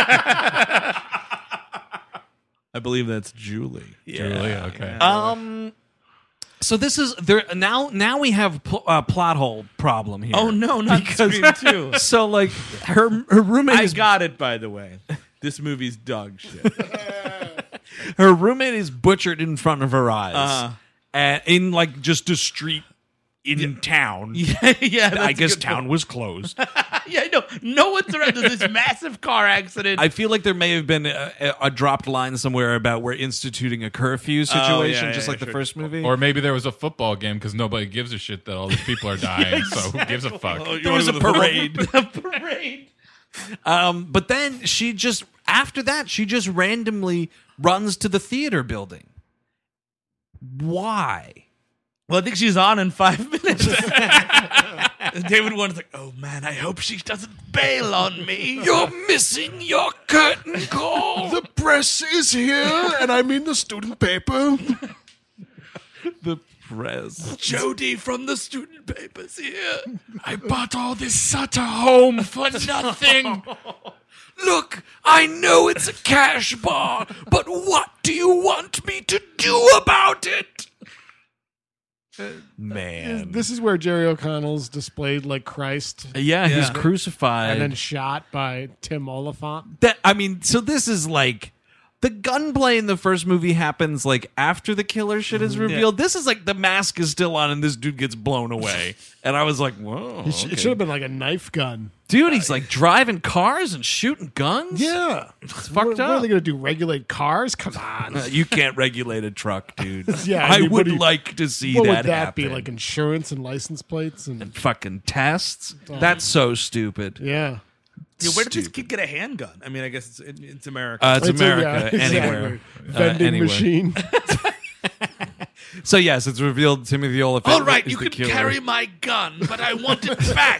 I believe that's Julie. Julie, okay. Um. So this is there now. Now we have pl- uh, plot hole problem here. Oh no, not Because- Scream Two. So like her her roommate I is got it. By the way, this movie's dog shit. her roommate is butchered in front of her eyes, Uh-huh. and in like just a street in town. Yeah, yeah. That's I a guess good town point. was closed. Yeah, no, no one's around. There's this massive car accident. I feel like there may have been a, a, a dropped line somewhere about we're instituting a curfew situation, yeah, just yeah, like the sure. first movie. Or maybe there was a football game because nobody gives a shit that all these people are dying. So who gives a fuck? Oh, you there wanna was a go to the parade. football- The parade. Um, but then she just after that she just randomly runs to the theater building. Why? Well, I think she's on in five minutes. David Warner's like, oh man, I hope she doesn't bail on me. You're missing your curtain call. The press is here, and I mean the student paper. The press. Jody from the student papers here. I bought all this Sutter home for nothing. Look, I know it's a cash bar, but what do you want me to do about it? Man. This is where Jerry O'Connell's displayed like Christ. Yeah, he's Yeah. crucified. And then shot by Tim Oliphant. That I mean, so this is like the gunplay in the first movie happens like after the killer shit is revealed. This is like the mask is still on and this dude gets blown away. And I was like, whoa. It, sh- okay. it should have been like a knife gun. Dude, he's like driving cars and shooting guns? Yeah. It's fucked what, what are up. they going to do? Regulate cars? Come on. Uh, you can't regulate a truck, dude. Yeah, I, I mean, what would do you- like to see What that would that happen. be? Like insurance and license plates? And Fucking tests? That's so stupid. yeah. Yeah, where did this Stupid. kid get a handgun? I mean, I guess it's it, it's America. Uh, it's, It's a- America. yeah, anywhere. exactly. Uh, Vending anywhere. machine. So, yes, it's revealed Timothy Oliphant All right, is you the can killer. carry my gun, but I want it back.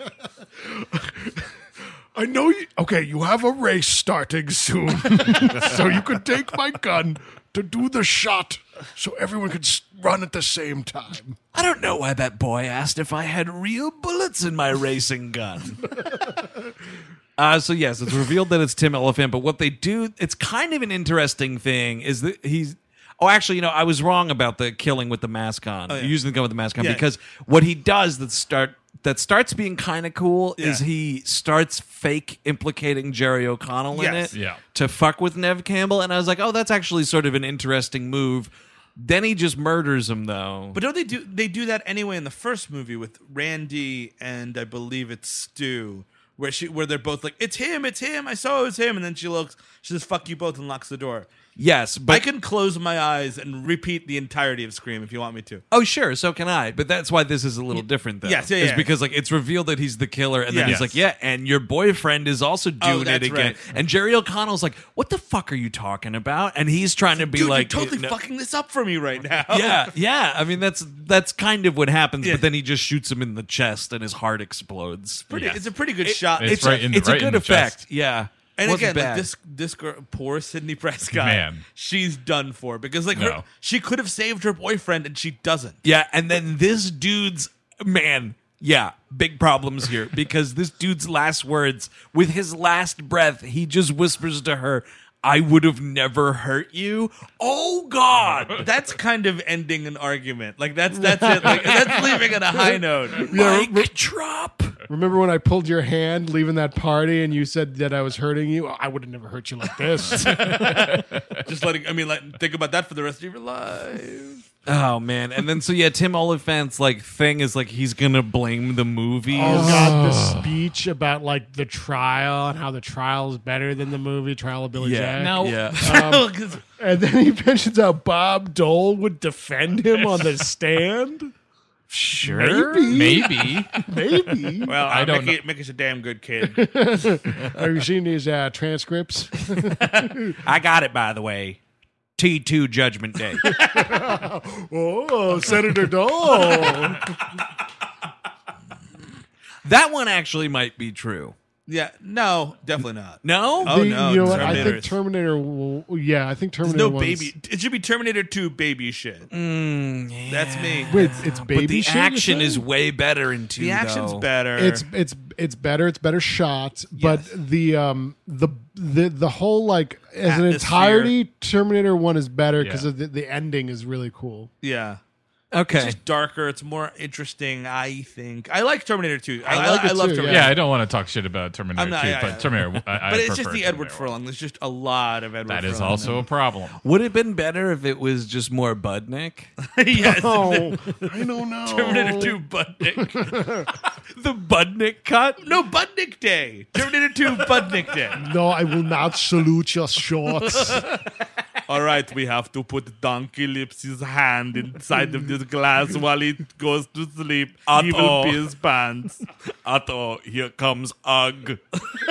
I know you. Okay, you have a race starting soon. So you can take my gun to do the shot so everyone can s- run at the same time. I don't know why that boy asked if I had real bullets in my racing gun. uh, so yes, it's revealed that it's Tim Oliphant, but what they do, it's kind of an interesting thing, is that he's... Oh, actually, you know, I was wrong about the killing with the mask on, Oh, yeah. using the gun with the mask on, Yeah. because what he does that start that starts being kind of cool is Yeah. he starts fake implicating Jerry O'Connell in Yes. it Yeah. to fuck with Nev Campbell, and I was like, oh, that's actually sort of an interesting move. Then he just murders him, though. But don't they do they do that anyway in the first movie with Randy and I believe it's Stu, where she where they're both like, it's him, it's him, I saw it was him, and then she looks, she says, fuck you both, and locks the door. Yes, but I can close my eyes and repeat the entirety of Scream if you want me to. oh, sure, so can I. But that's why this is a little different, though. Yes, yeah, Is yeah. because like it's revealed that he's the killer, and then Yes. he's like, yeah, and your boyfriend is also doing it that's again. right. And Jerry O'Connell's like, what the fuck are you talking about? And he's trying to be Dude, like, you're totally no- fucking this up for me right now. yeah, yeah. I mean, that's that's kind of what happens. Yeah. But then he just shoots him in the chest, and his heart explodes. Pretty, Yes. It's a pretty good shot. It's It's, right a, in- it's right a in good the chest. effect. Yeah. And Wasn't again, like bad. this this girl, poor Sydney Prescott, Man. she's done for because like her, No. she could have saved her boyfriend and she doesn't. Yeah, and then this dude's man, yeah, big problems here because this dude's last words, with his last breath, he just whispers to her, I would have never hurt you. Oh God. That's kind of ending an argument. Like that's that's it. Like that's leaving on a high note. Yeah, Mic drop. Remember when I pulled your hand leaving that party and you said that I was hurting you? I would have never hurt you like this. Just letting. I mean, like think about that for the rest of your life. Oh man. And then so yeah, Tim Oliphant's like thing is like he's gonna blame the movies. Oh God, the speech about like the trial and how the trial is better than the movie Trial of Billy Yeah. Jack. Now, Yeah. Um, and then he mentions how Bob Dole would defend him on the stand. Sure. Maybe, maybe. maybe. Well, I I don't Mickey, Mickey's a damn good kid. Have you seen these uh, transcripts? I got it, by the way. T two Judgment Day. Oh, Senator Dole. That one actually might be true. Yeah, no, definitely not. No? Oh The- no, you know what? I Terminator think is- Terminator. Will, yeah, I think There's Terminator. no one's- baby. It should be Terminator two baby shit. Mm, That's me. Wait, it's baby But the shit, you're action saying? is way better in two. The action's though. better. It's it's it's better. It's better shot, but Yes. the um the the the whole like as an Atmosphere. entirety, Terminator One is better because Yeah. of the, the ending is really cool. yeah. Okay. It's just darker. It's more interesting. I think I like Terminator two. I, I I, like it I love too, Terminator. Yeah, I don't want to talk shit about Terminator I'm not- two, yeah, but yeah. Terminator. I, I But it's just prefer the Edward Terminator Furlong. There's just a lot of Edward. That is Furlong also a in problem. Would it have been better if it was just more Budnick? it. Yes. Oh, I don't know. Terminator two Budnick. The Budnick cut? No, Budnick Day. Terminator two Budnick Day. No, I will not salute your shorts. All right, we have to put Donkey Lips' hand inside of this glass while he goes to sleep. He will Uh-oh. pee his pants. Otto, here comes Ugg.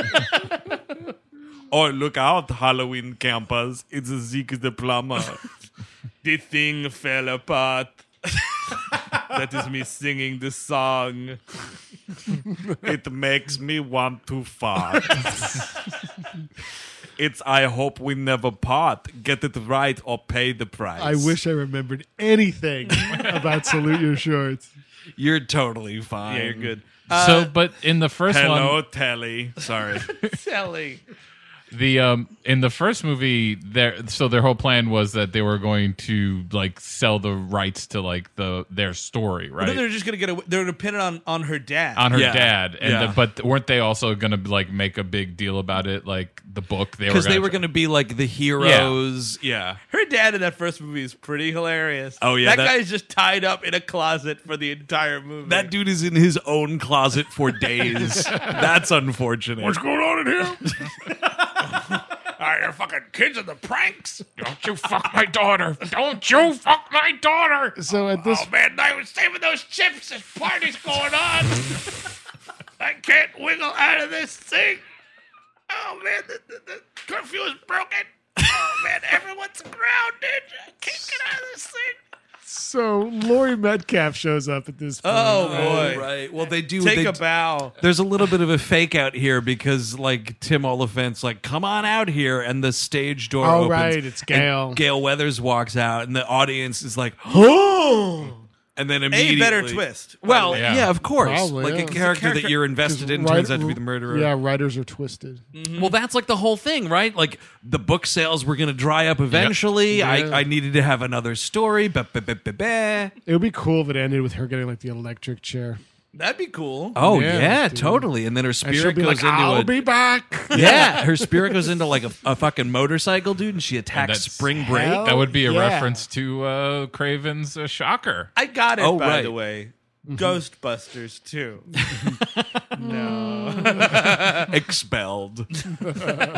Oh, look out, Halloween campers. It's Zeke the plumber. The thing fell apart. That is me singing the song. It makes me want to fart. It's I hope we never part. Get it right or pay the price. I wish I remembered anything about Salute Your Shorts. You're totally fine. Yeah, you're good. so, but in the first Hello, one, Telly. Sorry. Telly. the um in the first movie, their so their whole plan was that they were going to like sell the rights to like the their story, right? But they're just gonna get. A, they're gonna pin it on, on her dad. on her Yeah. dad, and Yeah. the, but weren't they also going to like make a big deal about it, like the book? They were Because gonna they were going to be like the heroes. Yeah. Her dad in that first movie is pretty hilarious. Oh, yeah, that, that- guy's just tied up in a closet for the entire movie. That dude is in his own closet for days. That's unfortunate. What's going on in here? All right, your fucking kids are the pranks. Don't you fuck my daughter! Don't you fuck my daughter! So at this, Oh man, I was saving those chips. This party's going on. I can't wiggle out of this thing. Oh man, the, the, the curfew is broken. Oh man, everyone's grounded. I can't get out of this thing. so Laurie Metcalf shows up at this point. Oh boy! Right. Well, they do. Take they, a bow. There's a little bit of a fake out here because, like, Tim Oliphant's like, "Come on out here," and the stage door Oh, opens. right, it's Gail. And Gail Weathers walks out, and the audience is like, "Oh!" And then A immediately, better twist. Well, Yeah. yeah, of course, Probably, like yeah. a It's a character, character- that you're invested in Right- turns out to be the murderer. Yeah, writers are twisted. Well, that's like the whole thing, right? Like the book sales were going to dry up eventually. Yeah. I, I needed to have another story. Ba, ba, ba, ba, ba. It would be cool if it ended with her getting like the electric chair. That'd be cool. Oh Yeah, yeah, dude. totally. And then her And she'll spirit be goes like, into "I'll a be back." yeah, her spirit goes into like a, a fucking motorcycle, dude, and she attacks that's- Spring Break. Hell That would be a yeah. reference to uh, Craven's uh, Shocker. I got it. Oh, by right. the way, Ghostbusters too. no. Expelled. Oh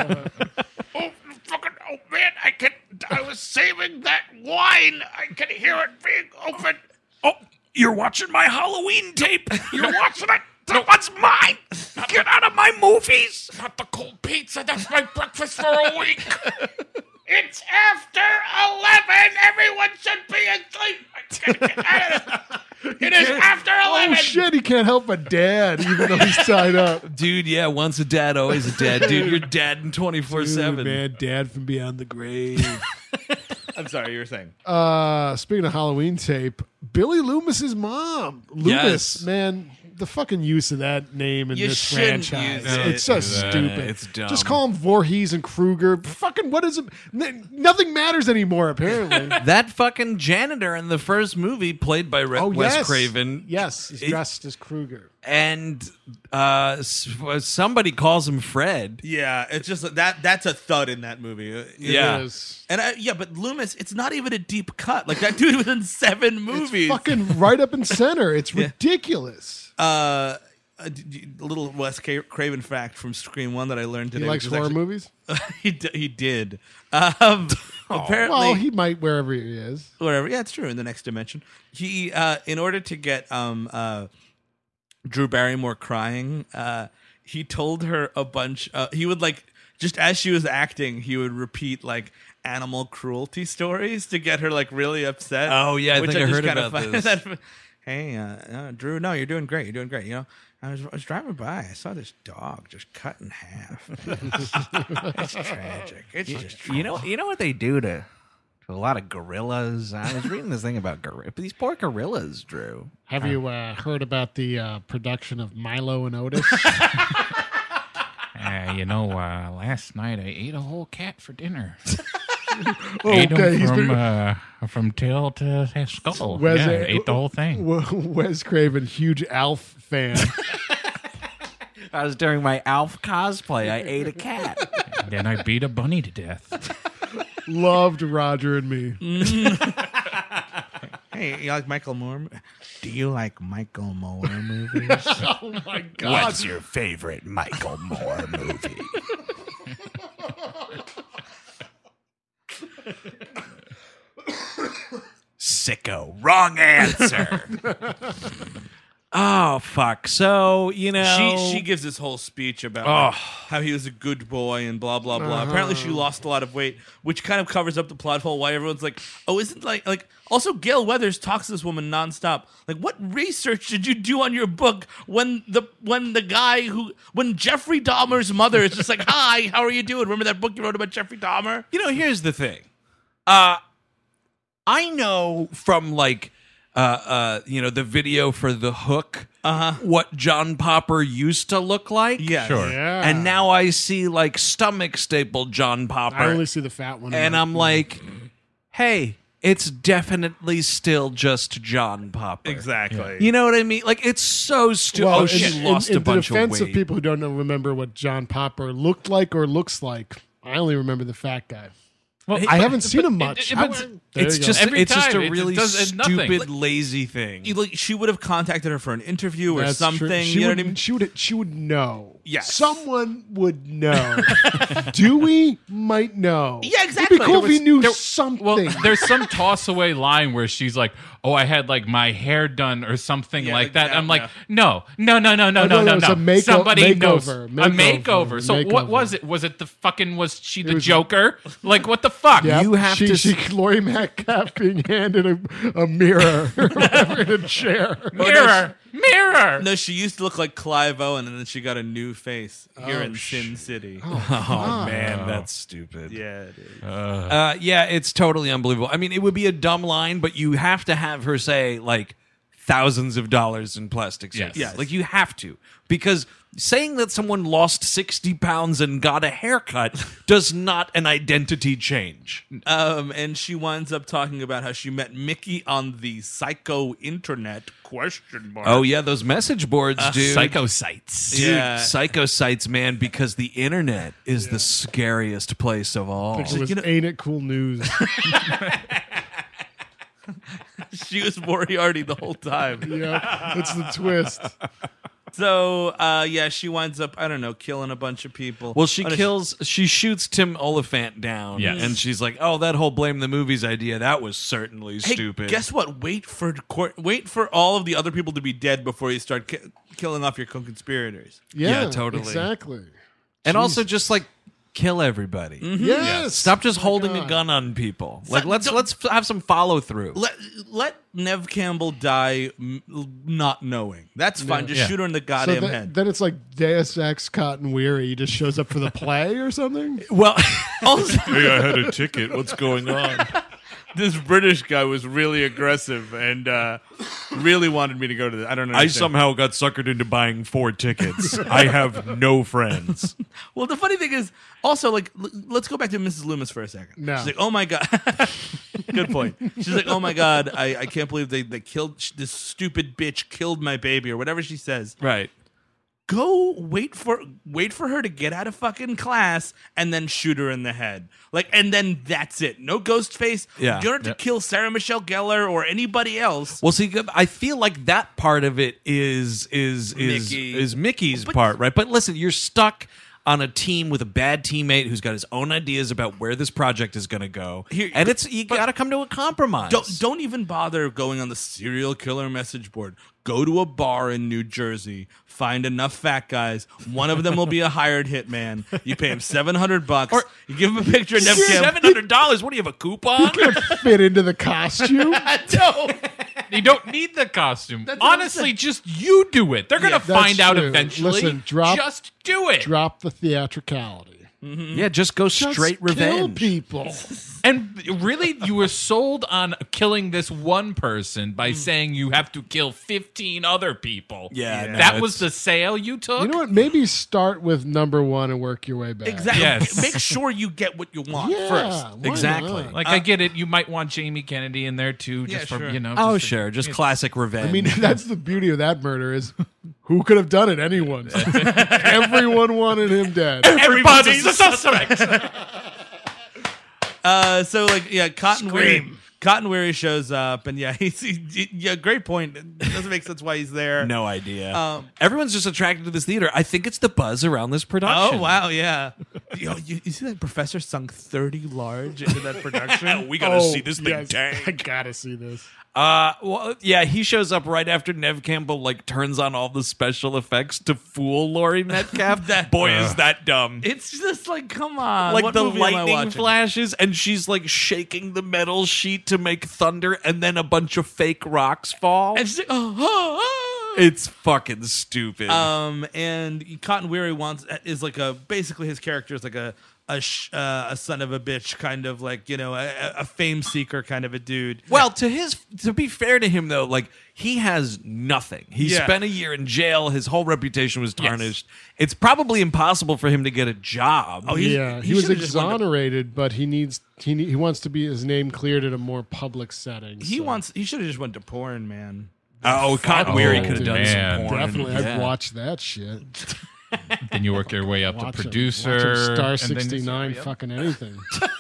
fucking! Oh man, I can. I was saving that wine. I can hear it being opened. Oh, you're watching my Halloween tape. You're watching it. That one's mine. Get out of my movies. Not the cold pizza. That's my breakfast for a week. It's after eleven. Everyone should be asleep. I gotta get out of this. It is after eleven. Oh shit, he can't help but dad, even though he's tied up. Dude, yeah, once a dad, always a dad. Dude, you're dead twenty-four seven. Man, dad from beyond the grave. I'm sorry, you were saying. Uh, speaking of Halloween tape, Billy Loomis's mom, Loomis, Yes. man, the fucking use of that name in You this shouldn't franchise, use it. it's so Yeah, stupid. it's dumb. Just call him Voorhees and Kruger. Fucking what is it? N- nothing matters anymore. Apparently. That fucking janitor in the first movie, played by Re- oh Wes yes, Craven. Yes, he's It- dressed as Kruger. And uh, s- somebody calls him Fred. Yeah, it's just that. That's a thud in that movie. It Yeah. is. And I, yeah, but Loomis, it's not even a deep cut. Like that dude was in seven movies. It's fucking right up in center. It's ridiculous. Uh, a, d- d- a little Wes Ca- Craven fact from Scream One that I learned today. He likes which is horror actually- movies. he d- he did. Um, apparently, Well, he might wherever he is. whatever. Yeah, it's true. In the next dimension, he uh, in order to get um, uh, Drew Barrymore crying, uh, he told her a bunch. Uh, he would like just as she was acting, he would repeat like animal cruelty stories to get her like really upset. Oh, yeah, I which think I just heard kinda about find this. that- hey, uh, uh, Drew, no, you're doing great. You're doing great. You know, I was, I was driving by. I saw this dog just cut in half. It's tragic. It's just You know, you know what they do to, to a lot of gorillas. I was reading this thing about gorillas. These poor gorillas, Drew. Have you uh, heard about the uh, production of Milo and Otis? Uh, you know, uh, last night I ate a whole cat for dinner. Oh, ate okay, him he's from been- uh, from tail to his skull. Wes, yeah, uh, ate the whole thing. Wes Craven, huge Alf fan. I was during my Alf cosplay. I ate a cat. Then I beat a bunny to death. Loved Roger and Me. Hey, you like Michael Moore? Do you like Michael Moore movies? Oh my God! What's your favorite Michael Moore movie? Sicko. Wrong answer. Oh fuck! So you know, she she gives this whole speech about Oh. like, how he was a good boy and blah blah blah. Uh-huh. Apparently, she lost a lot of weight, which kind of covers up the plot hole. Why everyone's like, "Oh, isn't like like." Also, Gail Weathers talks to this woman nonstop. Like, what research did you do on your book when the when the guy who when Jeffrey Dahmer's mother is just like, "Hi, how are you doing? Remember that book you wrote about Jeffrey Dahmer?" You know, here's the thing. Uh, I know from like, uh, uh, you know, the video for The Hook, uh-huh. what John Popper used to look like. Yes. Sure. Yeah. And now I see like stomach stapled John Popper. I only see the fat one. and I'm like, hey, it's definitely still just John Popper. Exactly. You know what I mean? Like, it's so stupid. well, oh, in, shit, in, lost in a the bunch defense of of, weight. people who don't know, remember what John Popper looked like or looks like, I only remember the fat guy. Well, I haven't seen him but- much. it- How- but- there It's you go. just, Every it's just time, a it really does- it's nothing. stupid, Like- lazy thing. You- like, she would have contacted her for an interview or That's something. true. She You know would, what I mean? She would. She would know. Yes. Someone would know. Dewey might know. Yeah, exactly. It'd be cool There if he was- knew there- something. Well, there's some toss away line where she's like, "Oh, I had like my hair done or something Yeah, like like that." that, I'm like, yeah. "No, no, no, no, no, Oh, no, no, no, no, it's no." a make- Somebody knows makeover, a makeover, makeover. So what makeover. was it? Was it the fucking? Was she the was- Joker? Like what the fuck? Yep. You have she, to She, Lori Metcalf being handed a, a mirror or whatever in a chair. Mirror, mirror. No, she used to look like Clive Owen, and then she got a new face here Oh, in sh- Sin City. Oh, man, that's stupid. Yeah, it is. Uh, yeah, it's totally unbelievable. I mean, it would be a dumb line, but you have to have her say like thousands of dollars in plastic surgery. Yes. Yes. Like you have to, because saying that someone lost sixty pounds and got a haircut does not an identity change. Um, and she winds up talking about how she met Mickey on the psycho internet question mark. Oh yeah, those message boards, dude. Psycho sites. Dude, Yeah. psycho sites, man, because the internet is the scariest place of all. It was, you know- ain't it cool news? She was Moriarty the whole time. Yeah, it's the twist. So, uh, yeah, she winds up, I don't know, killing a bunch of people. Well, she Oh, no, kills, she shoots Tim Oliphant down, Yes. and she's like, "Oh, that whole blame the movies idea, that was certainly Hey, stupid." guess what? Wait for court, wait for all of the other people to be dead before you start ki- killing off your co-conspirators. Yeah, Yeah, totally. Exactly. and also just like kill everybody. Yes. Stop just Oh my holding a God. gun on people. Like So- let's don't- let's have some follow through. Let let Nev Campbell die m- not knowing. That's fine. Just Yeah. shoot her in the So goddamn that- head. then it's like Deus Ex Cotton Weary. He just shows up for the play or something. Well, Also, hey, I had a ticket. What's going on? this British guy was really aggressive and uh, really wanted me to go to the. I don't know. I somehow got suckered into buying four tickets. I have no friends. Well, the funny thing is, also, like, l- let's go back to Missus Loomis for a second. No. She's like, oh my God. Good point. She's like, oh my God, I, I can't believe they, they killed, sh- this stupid bitch killed my baby, or whatever she says. Right. Go wait for wait for her to get out of fucking class and then shoot her in the head. Like, and then that's it. No ghost face. Yeah. You don't have to Yep. kill Sarah Michelle Gellar or anybody else. Well, see, I feel like that part of it is is is Mickey. is Mickey's But- part, right? But listen, you're stuck on a team with a bad teammate who's got his own ideas about where this project is going to go, Here- and it's you got to come to a compromise. Don't don't even bother going on the serial killer message board. Go to a bar in New Jersey. Find enough fat guys. One of them will be a hired hitman. You pay him seven hundred bucks. Or- you give him a picture of Nev Campbell. Seven hundred dollars. What do you have a coupon? Can't fit into the costume. No. You don't need the costume. That's what I'm Honestly, saying. just you do it. They're gonna Yeah, that's find out true. eventually. Listen, drop- just do it. Drop the theatricality. Yeah, just go Just straight kill revenge. people. And really, you were sold on killing this one person by saying you have to kill fifteen other people. Yeah, no, that was it's- the sale you took. You know what? Maybe start with number one and work your way back. Exactly. Yes. Make sure you get what you want Yeah, first. why Exactly. not? Like I get it, you might want Jamie Kennedy in there too, just Yeah, for sure. you know. Oh, just to- sure, just it's- classic revenge. I mean, that's the beauty of that murder is who could have done it? Anyone. Everyone wanted him dead. Everybody's a suspect. Uh, so like yeah, Cotton Weary. Scream. Cotton Weary shows up, and yeah, he's he, yeah, great point. It doesn't make sense why he's there. No idea. Um, Everyone's just attracted to this theater. I think it's the buzz around this production. Oh wow, yeah. Yo, you, you see that professor sunk thirty large into that production? We gotta Oh, see this thing yes. tank. I gotta see this. Uh, well, yeah, he shows up right after Nev Campbell like turns on all the special effects to fool Laurie Metcalf. That- Boy, Uh. is that dumb! It's just like, come on, Like what the movie am I lightning watching? flashes, and she's like shaking the metal sheet to make thunder, and then a bunch of fake rocks fall. And she's like, oh, oh, oh. It's fucking stupid. Um, and Cotton Weary wants is like a basically his character is like a a sh- uh, a son of a bitch kind of like you know a, a fame seeker kind of a dude. Well, to his to be fair to him though, like he has nothing. He Yeah. spent a year in jail. His whole reputation was tarnished. It's probably impossible for him to get a job. Oh, he's- yeah, he, he was should've just wanted to- exonerated, but he needs he ne- he wants to be his name cleared at a more public setting. He so. wants he should have just went to porn, man. Oh, Cotton Oh, Weary could have done man. some porn. Definitely, Yeah. I'd watch that shit. Then you work your way up Watch to him- producer. watch him Star and then you- sixty-nine, yep. fucking anything.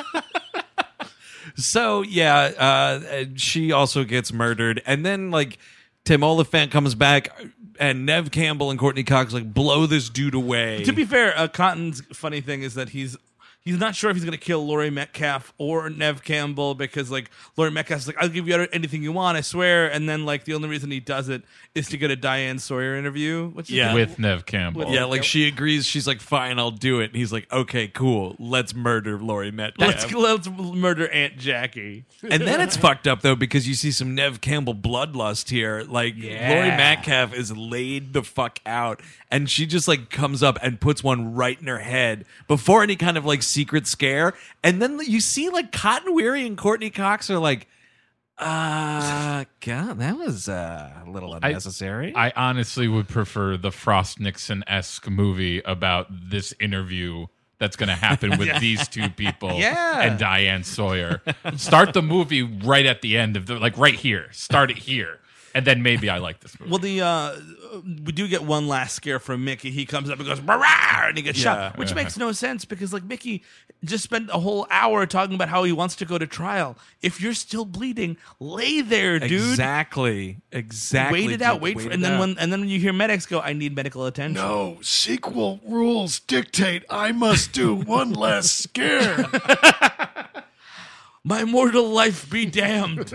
So yeah, uh, she also gets murdered, and then like Tim Oliphant comes back, and Nev Campbell and Courtney Cox like blow this dude away. To be fair, uh, Cotton's funny thing is that he's he's not sure if he's going to kill Laurie Metcalf or Nev Campbell because like Laurie Metcalf's like, I'll give you anything you want, I swear. And then like the only reason he does it is to get a Diane Sawyer interview. What's his Yeah. name? With Nev Campbell. With- yeah, like she agrees. She's like, "Fine, I'll do it." And he's like, "Okay, cool. Let's murder Laurie Metcalf." Let's let's murder Aunt Jackie. And then it's fucked up though because you see some Nev Campbell bloodlust here. Like Yeah. Laurie Metcalf is laid the fuck out, and she just like comes up and puts one right in her head before any kind of like secret scare. And then you see like Cotton Weary and Courtney Cox are like, "Uh, God, that was uh, a little unnecessary." I honestly would prefer the Frost Nixon esque movie about this interview that's going to happen with these two people Yeah. and Diane Sawyer. Start the movie right at the end of the like right here. Start it here, and then maybe I like this movie. Well, the uh, we do get one last scare from Mickey. He comes up and goes, "Barrah!" and he gets Yeah. shot, which makes no sense because like Mickey just spent a whole hour talking about how he wants to go to trial. If you're still bleeding, lay there, dude. Exactly, exactly. Wait it out. dude. Wait, Wait for, it and then out. when and then when you hear medics go, "I need medical attention." No, sequel rules dictate I must do one last scare. My mortal life be damned.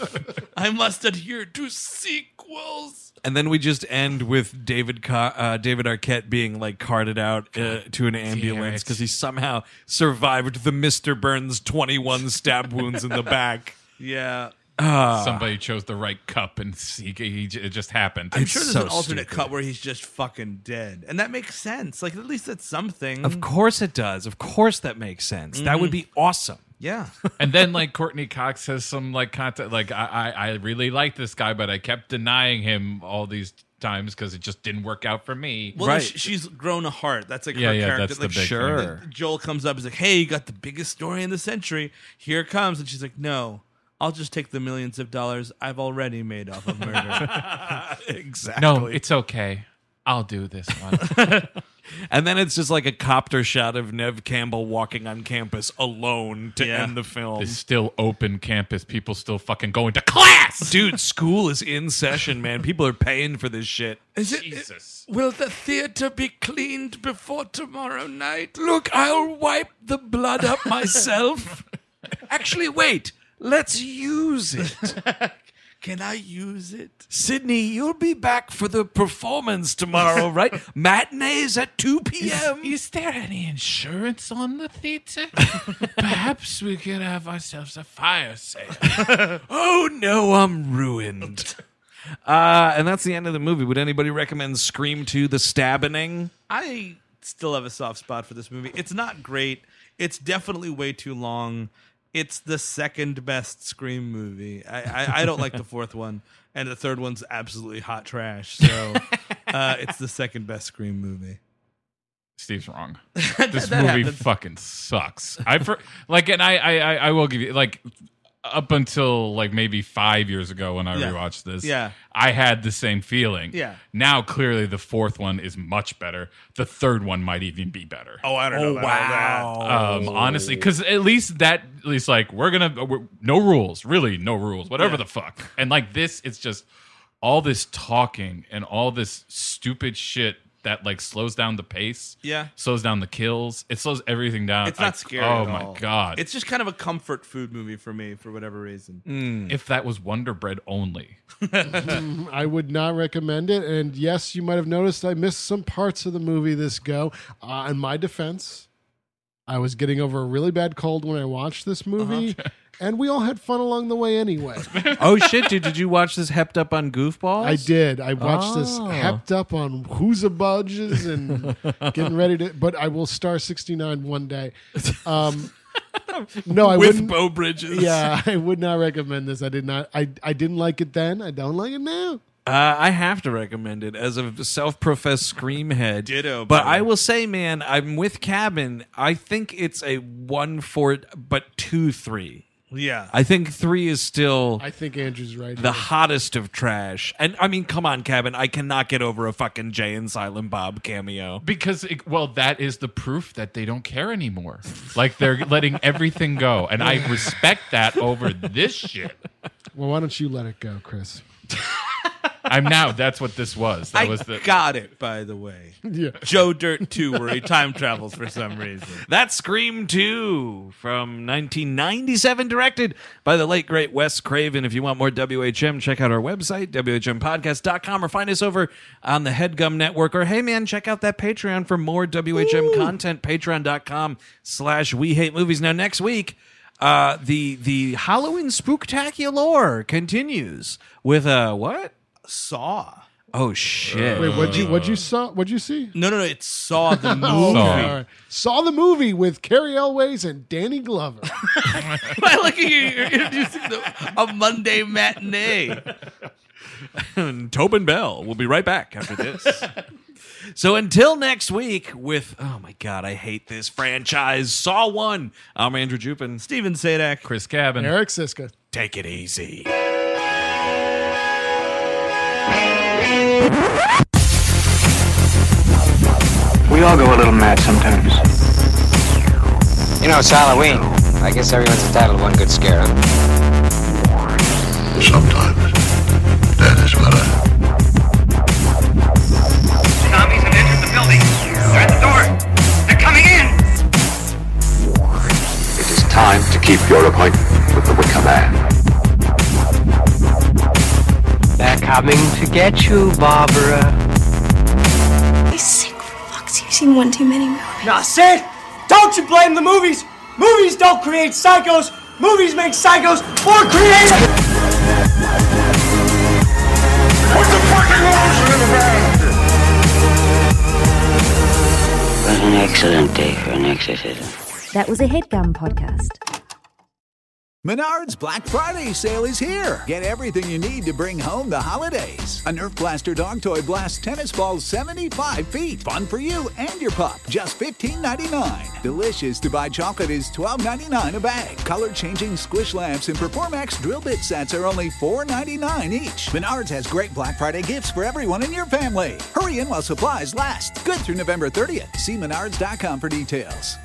I must adhere to sequels. And then we just end with David Co- uh, David Arquette being like carted out uh, to an ambulance it. because he somehow survived the Mister Burns twenty-one stab wounds in the back. Yeah. Uh, Somebody chose the right cup, and he, he, it just happened. I'm It's sure there's so an alternate stupid. cut where he's just fucking dead. And that makes sense. Like, at least that's something. Of course it does. Of course that makes sense. That would be awesome. Yeah. And then like Courtney Cox has some like content like I I, I really like this guy, but I kept denying him all these times because it just didn't work out for me. Well, no, Right. sh- she's grown a heart. That's like Yeah, her yeah, character. that's the like, big Sure. thing. Joel comes up, he's like, "Hey, you got the biggest story in the century. Here it comes." And she's like, "No, I'll just take the millions of dollars I've already made off of murder." Exactly. No, it's okay. I'll do this one. And then it's just like a copter shot of Nev Campbell walking on campus alone to Yeah. end the film. This still open campus. People still fucking going to class. Dude, school is in session, man. People are paying for this shit. Is it, Jesus. will the theater be cleaned before tomorrow night? Look, I'll wipe the blood up myself. Actually, wait. Let's use it. Can I use it? Sydney, you'll be back for the performance tomorrow, right? Matinees at two p.m. Is there any insurance on the theater? Perhaps we could have ourselves a fire sale. Oh, no, I'm ruined. Uh, and that's the end of the movie. Would anybody recommend Scream two, The Stabbening? I still have a soft spot for this movie. It's not great. It's definitely way too long. It's the second best Scream movie. I, I, I don't like the fourth one, and the third one's absolutely hot trash. So uh, it's the second best Scream movie. Steve's wrong. This That movie happens. fucking sucks. I for, like, and I, I, I- I will give you like, up until like maybe five years ago when I Yeah. rewatched this, Yeah. I had the same feeling. Yeah. Now clearly the fourth one is much better. The third one might even be better. Oh, I don't know. Oh, about wow. Um, honestly, because at least that, at least like we're gonna we're, no rules, really no rules, whatever Yeah. the fuck. And like this, it's just all this talking and all this stupid shit that like slows down the pace. Yeah. slows down the kills. It slows everything down. It's not I- scary. Oh at my all. god! It's just kind of a comfort food movie for me for whatever reason. If that was Wonder Bread only. Mm, I would not recommend it. And yes, you might have noticed I missed some parts of the movie this go. Uh, in my defense, I was getting over a really bad cold when I watched this movie, and we all had fun along the way anyway. Oh shit, dude! Did you watch this hepped up on Goofballs? I did. I watched this Oh. hepped up on Who's a Budges and getting ready to. But I will star sixty-nine one day. Um, no, I With wouldn't. Bo Bridges. Yeah, I would not recommend this. I did not. I I didn't like it then. I don't like it now. Uh, I have to recommend it as a self-professed scream head. Ditto, But brother. I will say, man, I'm with Cabin. I think it's a one for but two three. Yeah. I think three is still I think Andrew's right. the here. hottest of trash. And I mean, come on, Cabin. I cannot get over a fucking Jay and Silent Bob cameo. Because, it, well, that is the proof that they don't care anymore. Like, they're letting everything go. And I respect that over this shit. Well, why don't you let it go, Chris? I'm now, that's what this was. That I was the. got it, by the way. Yeah. Joe Dirt two, where he time travels for some reason. That's Scream two from nineteen ninety-seven, directed by the late, great Wes Craven. If you want more W H M, check out our website, W H M podcast dot com, or find us over on the HeadGum Network. Or, hey, man, check out that Patreon for more W H M Ooh. content, patreon dot com slash We Hate Movies. Now, next week, uh, the, the Halloween Spooktacular continues with a what? Saw. Oh, shit. Wait, what'd you what'd you saw? What'd you see? No, no, no. It Saw the movie. Oh, Saw. okay, all right. Saw the movie with Carrie Elways and Danny Glover. I like you. You're introducing the, a Monday matinee. And Tobin Bell. We'll be right back after this. So until next week with, oh my God, I hate this franchise, Saw one. I'm Andrew Jupin. Steven Sadak. Chris Cabin. Eric Siska. Take it easy. We all go a little mad sometimes. You know, it's Halloween. I guess everyone's entitled to one good scare, huh? Sometimes that is better. Zombies have entered the building. They're at the door. They're coming in. It is time to keep your appointment with the Wicker Man. They're coming to get you, Barbara. He's sick fucks. You've seen one too many movies. Nah, Sid, don't you blame the movies. Movies don't create psychos. Movies make psychos more creative. Put the fucking lotion in the bag. What an excellent day for an exorcism. That was a HeadGum podcast. Menards Black Friday sale is here. Get everything you need to bring home the holidays. A Nerf Blaster dog toy blasts tennis balls seventy-five feet. Fun for you and your pup. Just fifteen ninety-nine. Delicious Dubai chocolate is twelve ninety-nine a bag. Color-changing squish lamps and Performax drill bit sets are only four ninety-nine each. Menards has great Black Friday gifts for everyone in your family. Hurry in while supplies last. Good through November thirtieth. See menards dot com for details.